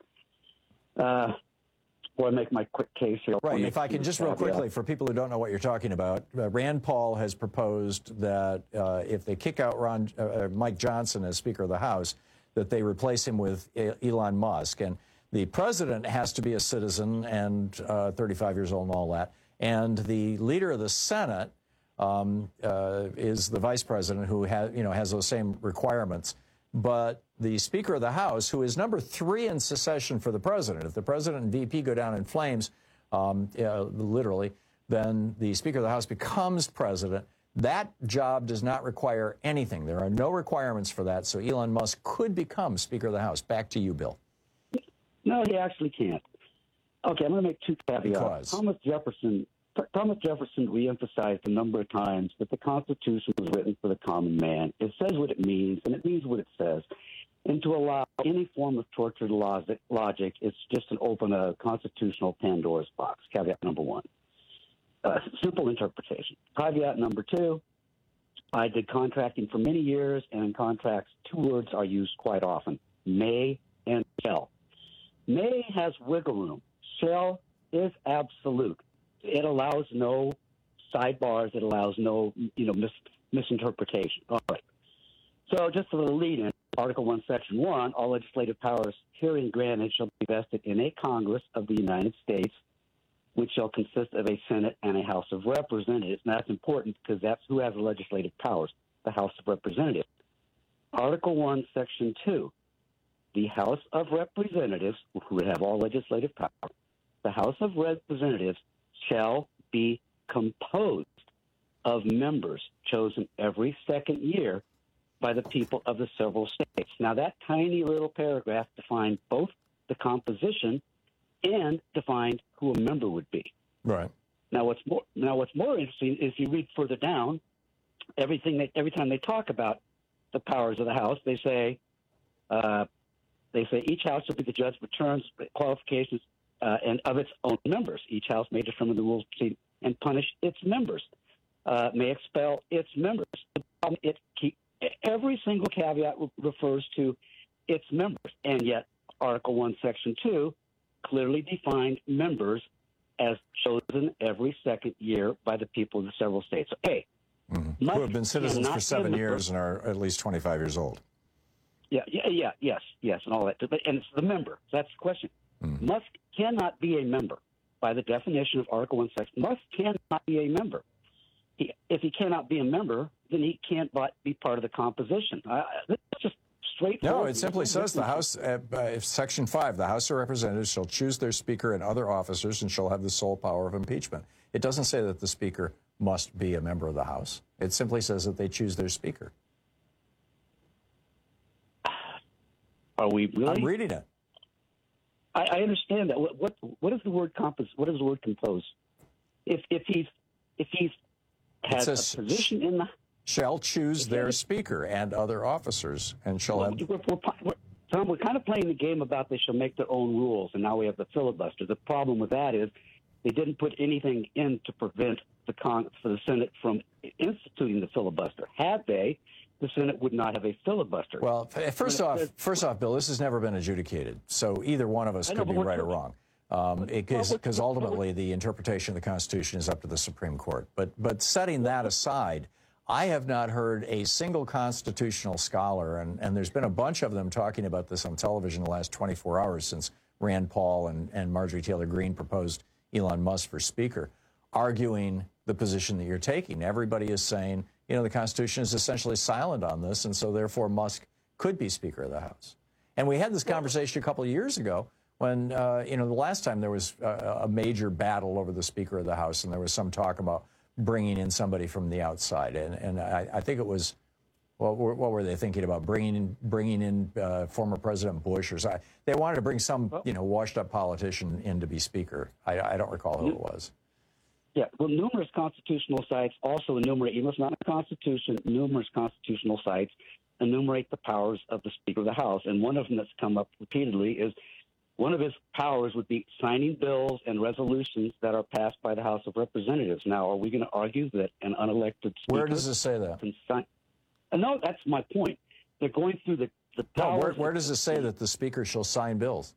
Uh, want to make my quick case here. Right. If I can just real quickly, for people who don't know what you're talking about, uh, Rand Paul has proposed that uh, if they kick out Ron, uh, Mike Johnson as Speaker of the House, that they replace him with E- Elon Musk. And the president has to be a citizen and uh, thirty-five years old and all that. And the leader of the Senate um, uh, is the vice president who has, you know, has those same requirements. But the Speaker of the House, who is number three in succession for the president, if the president and V P go down in flames, um, uh, literally, then the Speaker of the House becomes president. That job does not require anything. There are no requirements for that, so Elon Musk could become Speaker of the House. Back to you, Bill. No, he actually can't. Okay, I'm going to make two caveats. Because. Thomas Jefferson, Thomas Jefferson reemphasized a number of times that the Constitution was written for the common man. It says what it means, and it means what it says. And to allow any form of tortured logic, logic it's just an open a constitutional Pandora's box. Caveat number one. Uh, simple interpretation. Caveat number two, I did contracting for many years, and in contracts, two words are used quite often, may and shall. May has wiggle room. Shall is absolute. It allows no sidebars. It allows no, you know, mis- misinterpretation. All right. So just for the lead-in, Article one, Section one, all legislative powers herein granted shall be vested in a Congress of the United States, which shall consist of a Senate and a House of Representatives. And that's important because that's who has the legislative powers, the House of Representatives. Article one, Section two, the House of Representatives, who would have all legislative power, the House of Representatives shall be composed of members chosen every second year by the people of the several states. Now, that tiny little paragraph defined both the composition and defined who a member would be. Right. Now, what's more now what's more interesting is you read further down, everything they, every time they talk about the powers of the House, they say uh, they say each House shall be the judge of terms, qualifications, uh, and of its own members. Each House may determine the rules and punish its members, uh, may expel its members. It keep, every single caveat refers to its members, and yet Article one, Section two clearly defined members as chosen every second year by the people of the several states. Okay. Mm-hmm. Who have been citizens for seven years and are at least twenty-five years old. Yeah, yeah, yeah, yes, yes, and all that. And it's the member. That's the question. Mm-hmm. Musk cannot be a member by the definition of Article one, Section. Musk cannot be a member. He, if he cannot be a member, then he can't be part of the composition. Uh, that's just straightforward. No, it simply says the House, uh, uh, Section five, the House of Representatives shall choose their Speaker and other officers and shall have the sole power of impeachment. It doesn't say that the Speaker must be a member of the House. It simply says that they choose their Speaker. Are we really? I'm reading it. I, I understand that. What, what what is the word compose? What is the word compose? If if he's if he's has says, a position in the shall choose their Speaker and other officers and shall well, have. We're, we're, we're, Tom, we're kind of playing the game about they shall make their own rules, and now we have the filibuster. The problem with that is they didn't put anything in to prevent the con for the Senate from instituting the filibuster. Had they, the Senate would not have a filibuster. Well, first off, first off, Bill, this has never been adjudicated, so either one of us could know, be right or wrong. Um, because well, ultimately the interpretation of the Constitution is up to the Supreme Court. But but setting that aside, I have not heard a single constitutional scholar, and, and there's been a bunch of them talking about this on television the last twenty-four hours since Rand Paul and, and Marjorie Taylor Greene proposed Elon Musk for Speaker, arguing the position that you're taking. Everybody is saying, you know, the Constitution is essentially silent on this, and so therefore Musk could be Speaker of the House. And we had this conversation a couple of years ago when, uh, you know, the last time there was a, a major battle over the Speaker of the House, and there was some talk about bringing in somebody from the outside. And, and I, I think it was, well, what were they thinking about? Bringing in, bringing in uh, former President Bush or something. They wanted to bring some, you know, washed-up politician in to be Speaker. I, I don't recall who it was. Yeah, well, numerous constitutional sites also enumerate, even if it's not in the Constitution, numerous constitutional sites enumerate the powers of the Speaker of the House. And one of them that's come up repeatedly is one of his powers would be signing bills and resolutions that are passed by the House of Representatives. Now, are we going to argue that an unelected Speaker... Where does it say that? Can sign, uh, no, that's my point. They're going through the, the powers... No, where, where does it say that the Speaker shall sign bills?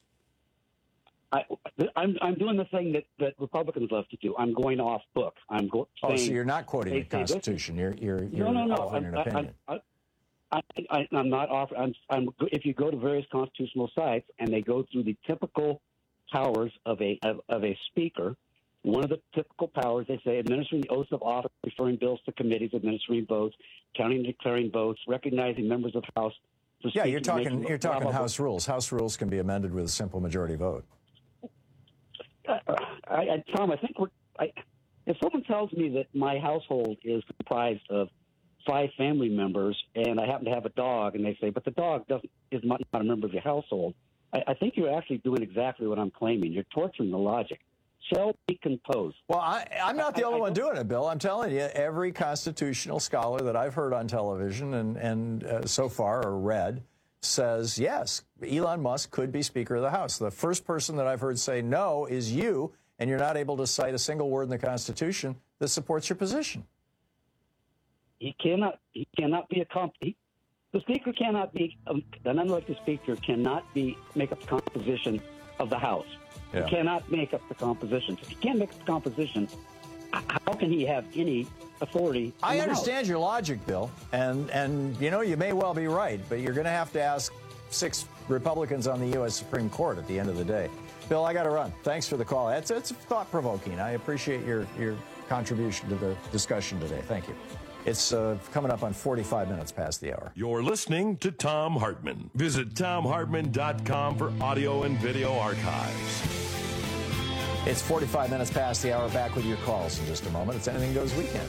I, I'm, I'm doing the thing that, that Republicans love to do. I'm going off book. I'm go, saying... Oh, so you're not quoting the Constitution. You're, you're, you're no, no, no. offering I'm, an opinion. I, I, I, I, I'm not offering. I'm, I'm. If you go to various constitutional sites and they go through the typical powers of a of, of a speaker, one of the typical powers they say administering the oaths of office, referring bills to committees, administering votes, counting and declaring votes, recognizing members of the House. For yeah, you're talking. making, You're talking blah, blah, House blah. rules. House rules can be amended with a simple majority vote. Uh, I, I, Tom, I think we're. I, If someone tells me that my household is comprised of five family members and I happen to have a dog, and they say, but the dog doesn't is not a member of your household, I, I think you're actually doing exactly what I'm claiming. You're torturing the logic. Shall be composed. Well, I, I'm not the I, only I one doing it, Bill. I'm telling you, every constitutional scholar that I've heard on television and, and uh, so far or read says, yes, Elon Musk could be Speaker of the House. The first person that I've heard say no is you, and you're not able to cite a single word in the Constitution that supports your position. He cannot. He cannot be a comp. He, the Speaker cannot be um, an unelected Speaker cannot be make up the composition of the House. Yeah. He cannot make up the composition. If he can't make up the composition, how can he have any authority? I understand your logic, Bill, and and you know you may well be right, but you're going to have to ask six Republicans on the U S Supreme Court at the end of the day. Bill, I got to run. Thanks for the call. It's it's thought provoking. I appreciate your your contribution to the discussion today. Thank you. It's uh, coming up on forty-five minutes past the hour. You're listening to Thom Hartmann. Visit Thom Hartmann dot com for audio and video archives. It's forty-five minutes past the hour. Back with your calls in just a moment. It's Anything Goes Weekend.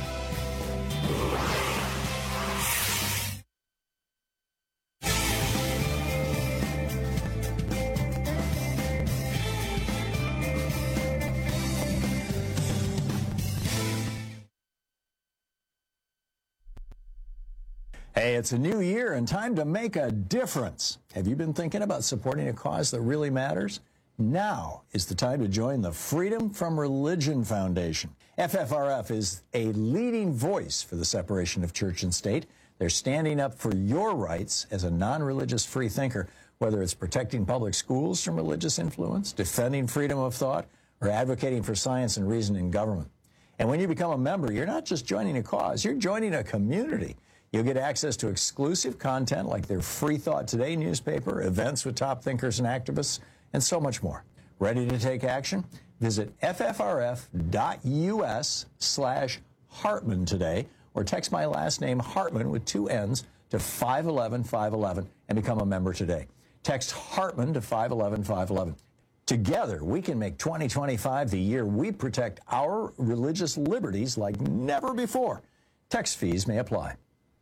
Hey, it's a new year and time to make a difference. Have you been thinking about supporting a cause that really matters? Now is the time to join the Freedom from Religion Foundation. F F R F is a leading voice for the separation of church and state. They're standing up for your rights as a non-religious free thinker, whether it's protecting public schools from religious influence, defending freedom of thought, or advocating for science and reason in government. And when you become a member, you're not just joining a cause, you're joining a community. You'll get access to exclusive content like their Free Thought Today newspaper, events with top thinkers and activists, and so much more. Ready to take action? Visit F F R F dot U S slash Hartmann today, or text my last name Hartmann with two N's to five one one five one one and become a member today. Text Hartmann to five one one five one one. Together, we can make twenty twenty-five the year we protect our religious liberties like never before. Text fees may apply.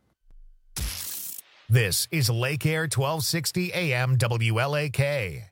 This is Lake Air twelve sixty A M W L A K.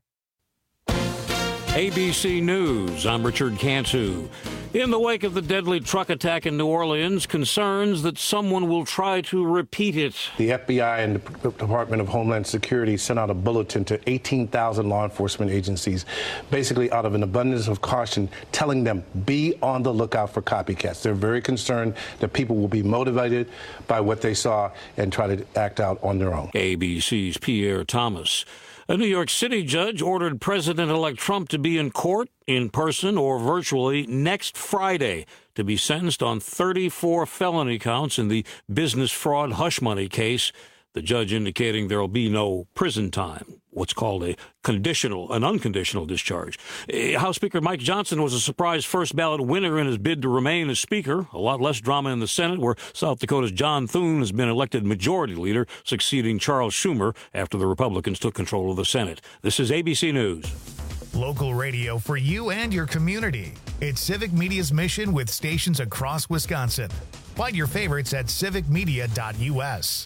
A B C News, I'm Richard Cantu. In the wake of the deadly truck attack in New Orleans, concerns that someone will try to repeat it. The F B I and the Department of Homeland Security sent out a bulletin to eighteen thousand law enforcement agencies, basically out of an abundance of caution, telling them, be on the lookout for copycats. They're very concerned that people will be motivated by what they saw and try to act out on their own. A B C's Pierre Thomas. A New York City judge ordered President-elect Trump to be in court, in person or virtually, next Friday to be sentenced on thirty-four felony counts in the business fraud hush money case, the judge indicating there will be no prison time, what's called a conditional, an unconditional discharge. House Speaker Mike Johnson was a surprise first ballot winner in his bid to remain as Speaker. A lot less drama in the Senate, where South Dakota's John Thune has been elected Majority Leader, succeeding Charles Schumer after the Republicans took control of the Senate. This is A B C News. Local radio for you and your community. It's Civic Media's mission with stations across Wisconsin. Find your favorites at civic media dot U S.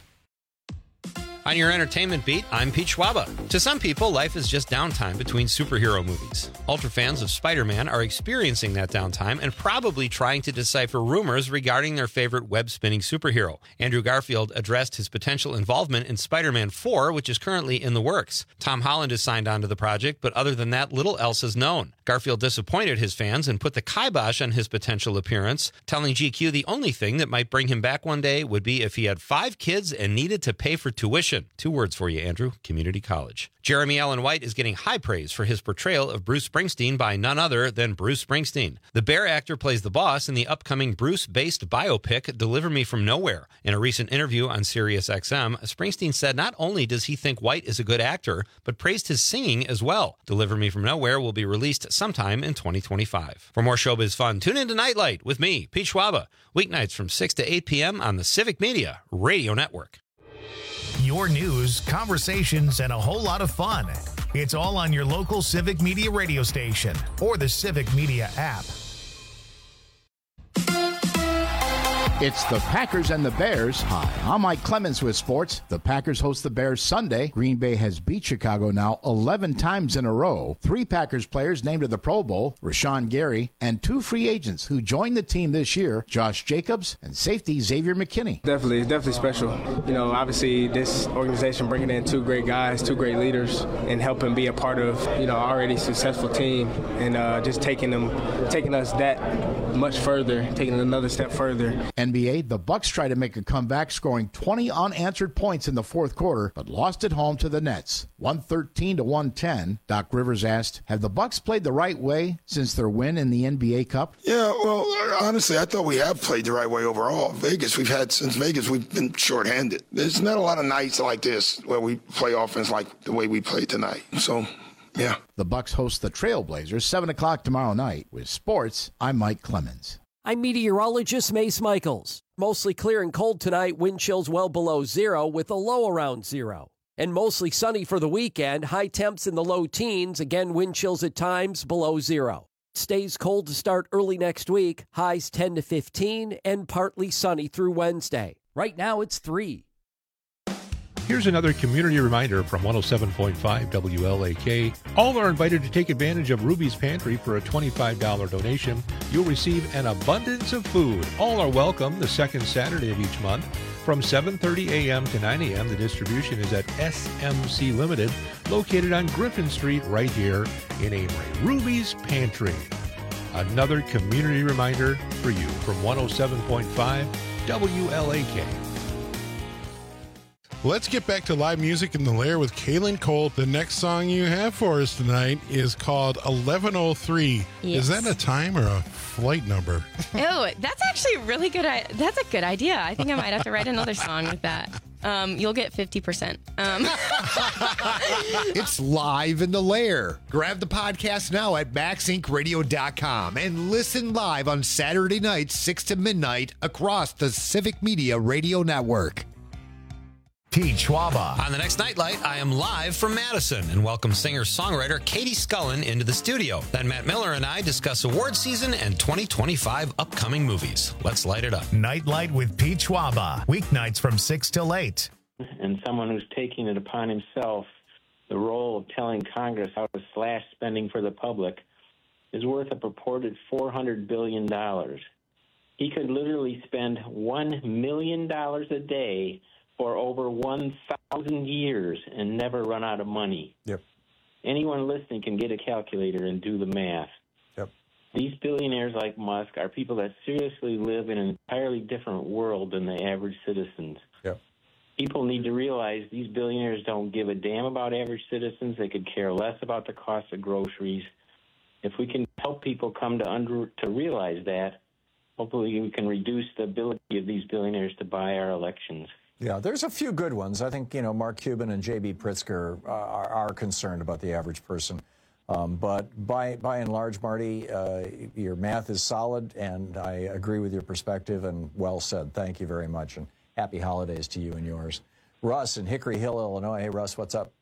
On your entertainment beat, I'm Pete Schwaba. To some people, life is just downtime between superhero movies. Ultra fans of Spider-Man are experiencing that downtime and probably trying to decipher rumors regarding their favorite web-spinning superhero. Andrew Garfield addressed his potential involvement in Spider-Man four, which is currently in the works. Tom Holland is signed on to the project, but other than that, little else is known. Garfield disappointed his fans and put the kibosh on his potential appearance, telling G Q the only thing that might bring him back one day would be if he had five kids and needed to pay for tuition. Two words for you, Andrew: community college. Jeremy Allen White is getting high praise for his portrayal of Bruce Springsteen by none other than Bruce Springsteen. The Bear actor plays the boss in the upcoming Bruce-based biopic Deliver Me From Nowhere. In a recent interview on Sirius X M, Springsteen said not only does he think White is a good actor, but praised his singing as well. Deliver Me From Nowhere will be released sometime in twenty twenty-five. For more showbiz fun, tune in to Nightlight with me, Pete Schwaba, weeknights from six to eight p.m. on the Civic Media Radio Network. Your news, conversations, and a whole lot of fun. It's all on your local Civic Media radio station or the Civic Media app. It's the Packers and the Bears. Hi, I'm Mike Clemens with sports. The Packers host the Bears Sunday. Green Bay has beat Chicago now eleven times in a row. Three Packers players named to the Pro Bowl, Rashawn Gary, and two free agents who joined the team this year, Josh Jacobs and safety Xavier McKinney. Definitely, it's definitely special. You know, obviously this organization bringing in two great guys, two great leaders, and helping be a part of, you know, already successful team, and uh, just taking them, taking us that much further, taking another step further. N B A, the Bucks try to make a comeback, scoring twenty unanswered points in the fourth quarter, but lost at home to the Nets, one thirteen to one ten. Doc Rivers asked, have the Bucks played the right way since their win in the N B A Cup? Yeah, well, honestly, I thought we have played the right way overall. Vegas, we've had, since Vegas, we've been shorthanded. There's not a lot of nights like this where we play offense like the way we played tonight. So, yeah. The Bucks host the Trailblazers, seven o'clock tomorrow night. With sports, I'm Mike Clemens. I'm meteorologist Mace Michaels. Mostly clear and cold tonight, wind chills well below zero with a low around zero. And mostly sunny for the weekend, high temps in the low teens, again wind chills at times below zero. Stays cold to start early next week, highs ten to fifteen, and partly sunny through Wednesday. Right now it's three. Here's another community reminder from one oh seven point five W L A K. All are invited to take advantage of Ruby's Pantry for a twenty-five dollars donation. You'll receive an abundance of food. All are welcome the second Saturday of each month. From seven thirty a.m. to nine a.m., the distribution is at S M C Limited, located on Griffin Street right here in Amory. Ruby's Pantry. Another community reminder for you from one oh seven point five W L A K. Let's get back to live music in the Lair with Kaylin Cole. The next song you have for us tonight is called eleven oh three. Yes. Is that a time or a flight number? Oh, that's actually really good. That's a good idea. I think I might have to write another song with that. Um, you'll get fifty percent. Um. It's live in the Lair. Grab the podcast now at max inc radio dot com and listen live on Saturday nights, six to midnight, across the Civic Media Radio Network. Pete Schwaba. On the next Nightlight, I am live from Madison and welcome singer-songwriter Katie Scullen into the studio. Then Matt Miller and I discuss award season and twenty twenty-five upcoming movies. Let's light it up. Nightlight with Pete Schwaba. Weeknights from six till eight. And someone who's taking it upon himself the role of telling Congress how to slash spending for the public is worth a purported four hundred billion dollars. He could literally spend one million dollars a day for over one thousand years and never run out of money. Yep. Anyone listening can get a calculator and do the math. Yep. These billionaires like Musk are people that seriously live in an entirely different world than the average citizens. Yep. People need to realize these billionaires don't give a damn about average citizens. They could care less about the cost of groceries. If we can help people come to under to realize that, hopefully we can reduce the ability of these billionaires to buy our elections. Yeah, there's a few good ones. I think, you know, Mark Cuban and J B. Pritzker uh, are, are concerned about the average person. Um, but by by and large, Marty, uh, your math is solid, and I agree with your perspective, and well said. Thank you very much, and happy holidays to you and yours. Russ in Hickory Hill, Illinois. Hey, Russ, what's up?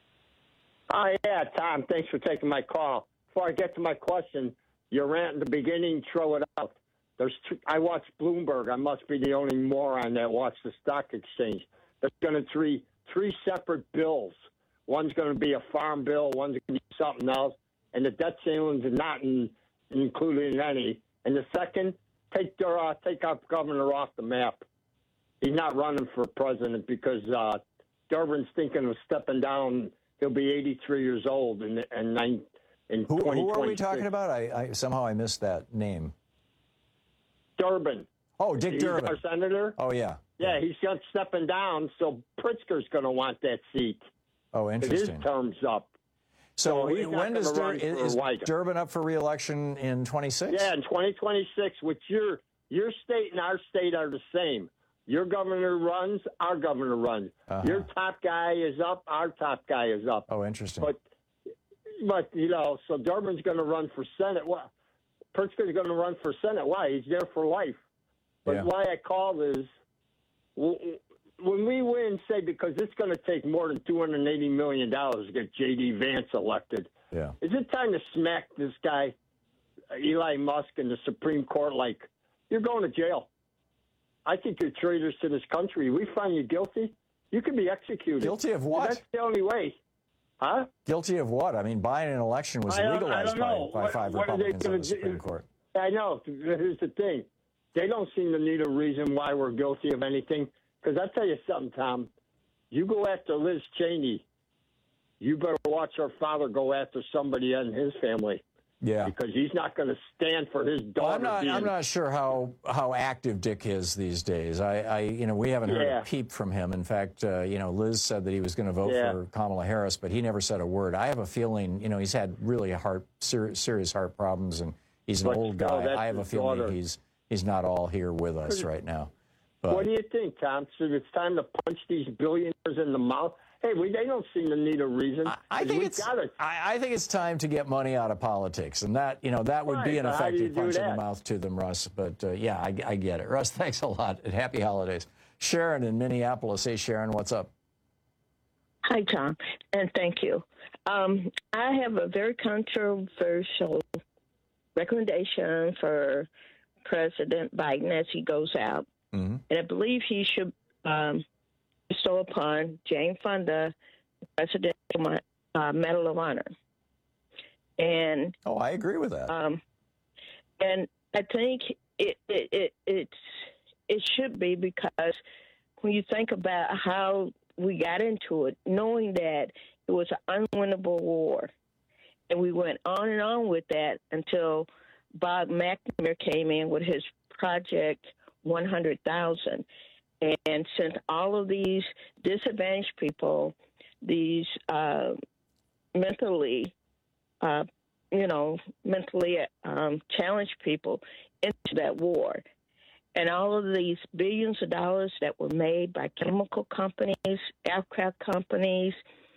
Oh, yeah, Tom, thanks for taking my call. Before I get to my question, your rant in the beginning, throw it out. There's two, I watch Bloomberg. I must be the only moron that watched the stock exchange. There's going to three three separate bills. One's going to be a farm bill. One's going to be something else. And the debt ceilings are not in, included in any. And the second, take their, uh, take our governor off the map. He's not running for president because uh, Durbin's thinking of stepping down. He'll be eighty-three years old in in, nine, in who, twenty twenty-six. Who are we talking about? I, I somehow I missed that name. Durbin. Oh, Dick he's Durbin. Our senator. Oh, yeah. Yeah, he's just stepping down, so Pritzker's going to want that seat. Oh, interesting. His term's up. So, so he's when does Dur- is, is White. Durbin up for re-election in twenty-six? Yeah, in twenty twenty-six, which your your state and our state are the same. Your governor runs, our governor runs. Uh-huh. Your top guy is up, our top guy is up. Oh, interesting. But, but you know, so Durbin's going to run for Senate. Well, Pritzker's going to run for Senate. Why? He's there for life. But yeah. why I called is when we win, say, because it's going to take more than two hundred eighty million dollars to get J D. Vance elected. Yeah. Is it time to smack this guy, Elon Musk, in the Supreme Court like, you're going to jail? I think you're traitors to this country. We find you guilty, you can be executed. Guilty of what? That's the only way. Huh? Guilty of what? I mean, buying an election was I don't- I legalized don't by, know. by What- five what are they Republicans on gonna the Supreme do? Court. I know. Here's the thing. They don't seem to need a reason why we're guilty of anything. Because I'll tell you something, Tom. You go after Liz Cheney, you better watch her father go after somebody in his family. Yeah. Because he's not going to stand for his daughter Well, I'm not. being... I'm not sure how how active Dick is these days. I, I you know, we haven't heard Yeah. a peep from him. In fact, uh, you know, Liz said that he was going to vote Yeah. for Kamala Harris, but he never said a word. I have a feeling, you know, he's had really heart ser- serious heart problems, and he's an But old still, guy. that's I have a his feeling daughter. he's he's not all here with us right now. But What do you think, Tom? So it's time to punch these billionaires in the mouth? Hey, we, they don't seem to need a reason. I think we it's got it. I, I think it's time to get money out of politics, and that you know that would be Right, an but how do you effective do punch in the that? mouth to them, Russ. But uh, yeah, I, I get it, Russ. Thanks a lot, and happy holidays. Sharon in Minneapolis. Hey, Sharon, what's up? Hi, Tom, and thank you. Um, I have a very controversial recommendation for President Biden as he goes out, mm-hmm. and I believe he should um, bestow upon Jane Fonda the Presidential uh, Medal of Honor. And oh, I agree with that. Um, and I think it, it it it's it should be, because when you think about how we got into it, knowing that it was an unwinnable war, and we went on and on with that until Bob McNamara came in with his Project one hundred thousand and sent all of these disadvantaged people, these uh, mentally, uh, you know, mentally um, challenged people into that war. And all of these billions of dollars that were made by chemical companies, aircraft companies,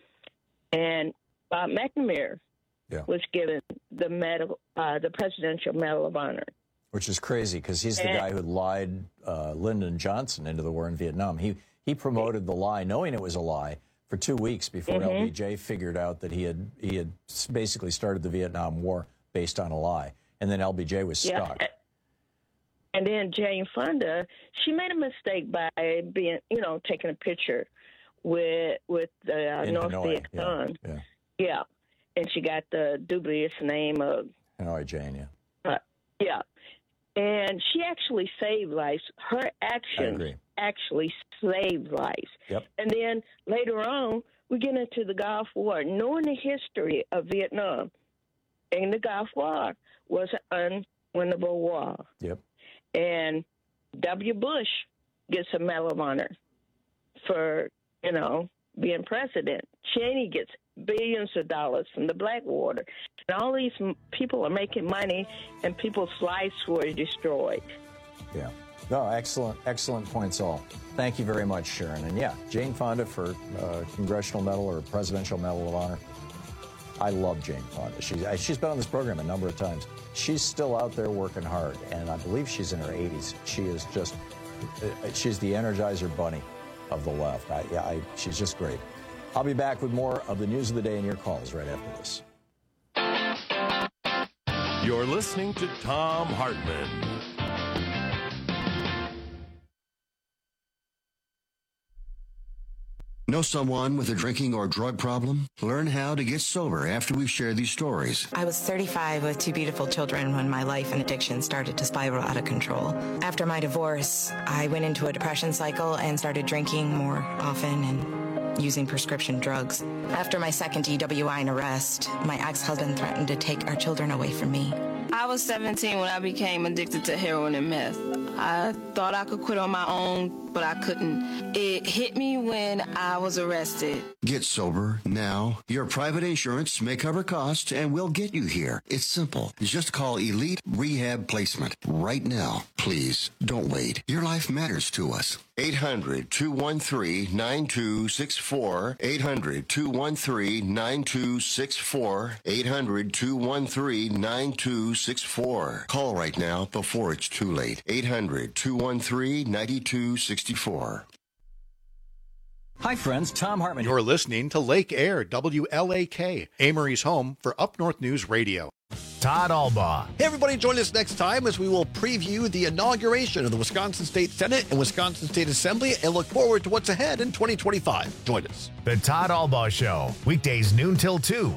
and Bob McNamara Yeah. was given the medal, uh, the Presidential Medal of Honor. Which is crazy, because he's the And- guy who lied uh, Lyndon Johnson into the war in Vietnam. He he promoted the lie, knowing it was a lie, for two weeks before Mhm. L B J figured out that he had he had s- basically started the Vietnam War based on a lie, and then L B J was Yeah. stuck. And then Jane Fonda, she made a mistake by being, you know, taking a picture with with the uh, In North Hanoi, Viet Cong. yeah, yeah. Yeah, and she got the dubious name of Hanoi Jane, yeah. uh, yeah, and she actually saved lives. Her actions agree. actually saved lives. Yep. And then later on, we get into the Gulf War, knowing the history of Vietnam. And the Gulf War was an unwinnable war. Yep. And W. Bush gets a Medal of Honor for, you know, being president. Cheney gets billions of dollars from the Blackwater. And all these m- people are making money, and people's lives were destroyed. Yeah. No, excellent, excellent points all. Thank you very much, Sharon. And yeah, Jane Fonda for uh, Congressional Medal or Presidential Medal of Honor. I love Jane Fonda. She's, she's been on this program a number of times. She's still out there working hard, and I believe she's in her eighties. She is just, uh, she's the Energizer Bunny of the left. I, yeah, I, she's just great. I'll be back with more of the news of the day and your calls right after this. You're listening to Thom Hartmann. Know someone with a drinking or drug problem? Learn how to get sober after we share these stories. I was thirty-five with two beautiful children when my life and addiction started to spiral out of control. After my divorce, I went into a depression cycle and started drinking more often and using prescription drugs. After my second D W I and arrest, my ex-husband threatened to take our children away from me. I was seventeen when I became addicted to heroin and meth. I thought I could quit on my own, but I couldn't. It hit me when I was arrested. Get sober now. Your private insurance may cover costs and we'll get you here. It's simple. Just call Elite Rehab Placement right now. Please, don't wait. Your life matters to us. eight hundred, two one three, nine two six four. eight hundred, two one three, nine two six four. eight hundred, two one three, nine two six four. Call right now before it's too late. eight hundred, two one three, nine two six four. Hi, friends. Thom Hartmann. You're listening to Lake Air, W L A K, Amory's home for Up North News Radio. Todd Albaugh. Hey, everybody, join us next time as we will preview the inauguration of the Wisconsin State Senate and Wisconsin State Assembly and look forward to what's ahead in twenty twenty-five. Join us. The Todd Albaugh Show, weekdays noon till two.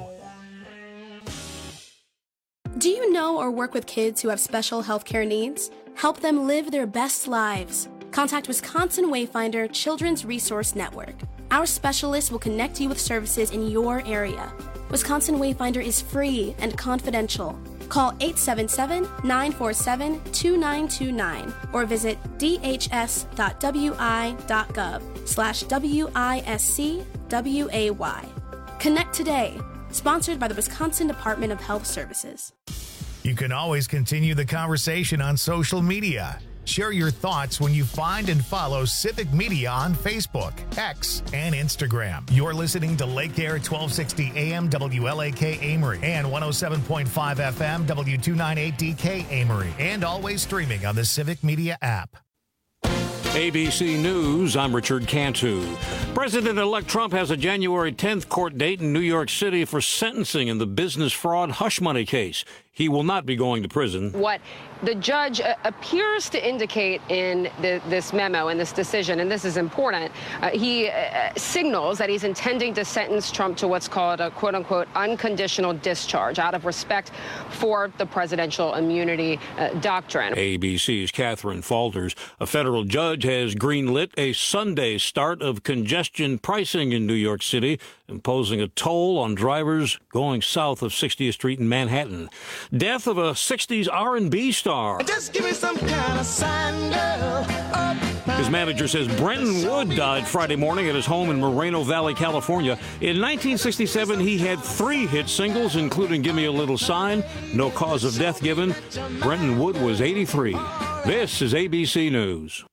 Do you know or work with kids who have special healthcare needs? Help them live their best lives. Contact Wisconsin Wayfinder Children's Resource Network. Our specialists will connect you with services in your area. Wisconsin Wayfinder is free and confidential. Call eight seven seven, nine four seven, two nine two nine or visit d h s dot w i dot gov slash W I S C W A Y. Connect today. Sponsored by the Wisconsin Department of Health Services. You can always continue the conversation on social media. Share your thoughts when you find and follow Civic Media on Facebook, X, and Instagram. You're listening to Lake Air twelve sixty A M W L A K Amory and one oh seven point five F M W two ninety-eight D K Amory, and always streaming on the Civic Media app. A B C News, I'm Richard Cantu. President-elect Trump has a January tenth court date in New York City for sentencing in the business fraud hush money case. He will not be going to prison. What the judge uh, appears to indicate in the, this memo, in this decision, and this is important, uh, he uh, signals that he's intending to sentence Trump to what's called a quote-unquote unconditional discharge out of respect for the presidential immunity uh, doctrine. A B C's Catherine Falters. A federal judge has greenlit a Sunday start of congestion pricing in New York City, imposing a toll on drivers going south of sixtieth Street in Manhattan. Death of a sixties R and B star. Just give me some kind of sign, girl. Up. His manager says Brenton Wood died Friday morning at his home in Moreno Valley, California. In nineteen sixty-seven, he had three hit singles, including Give Me a Little Sign, No Cause of Death Given. Brenton Wood was eighty-three. This is A B C News.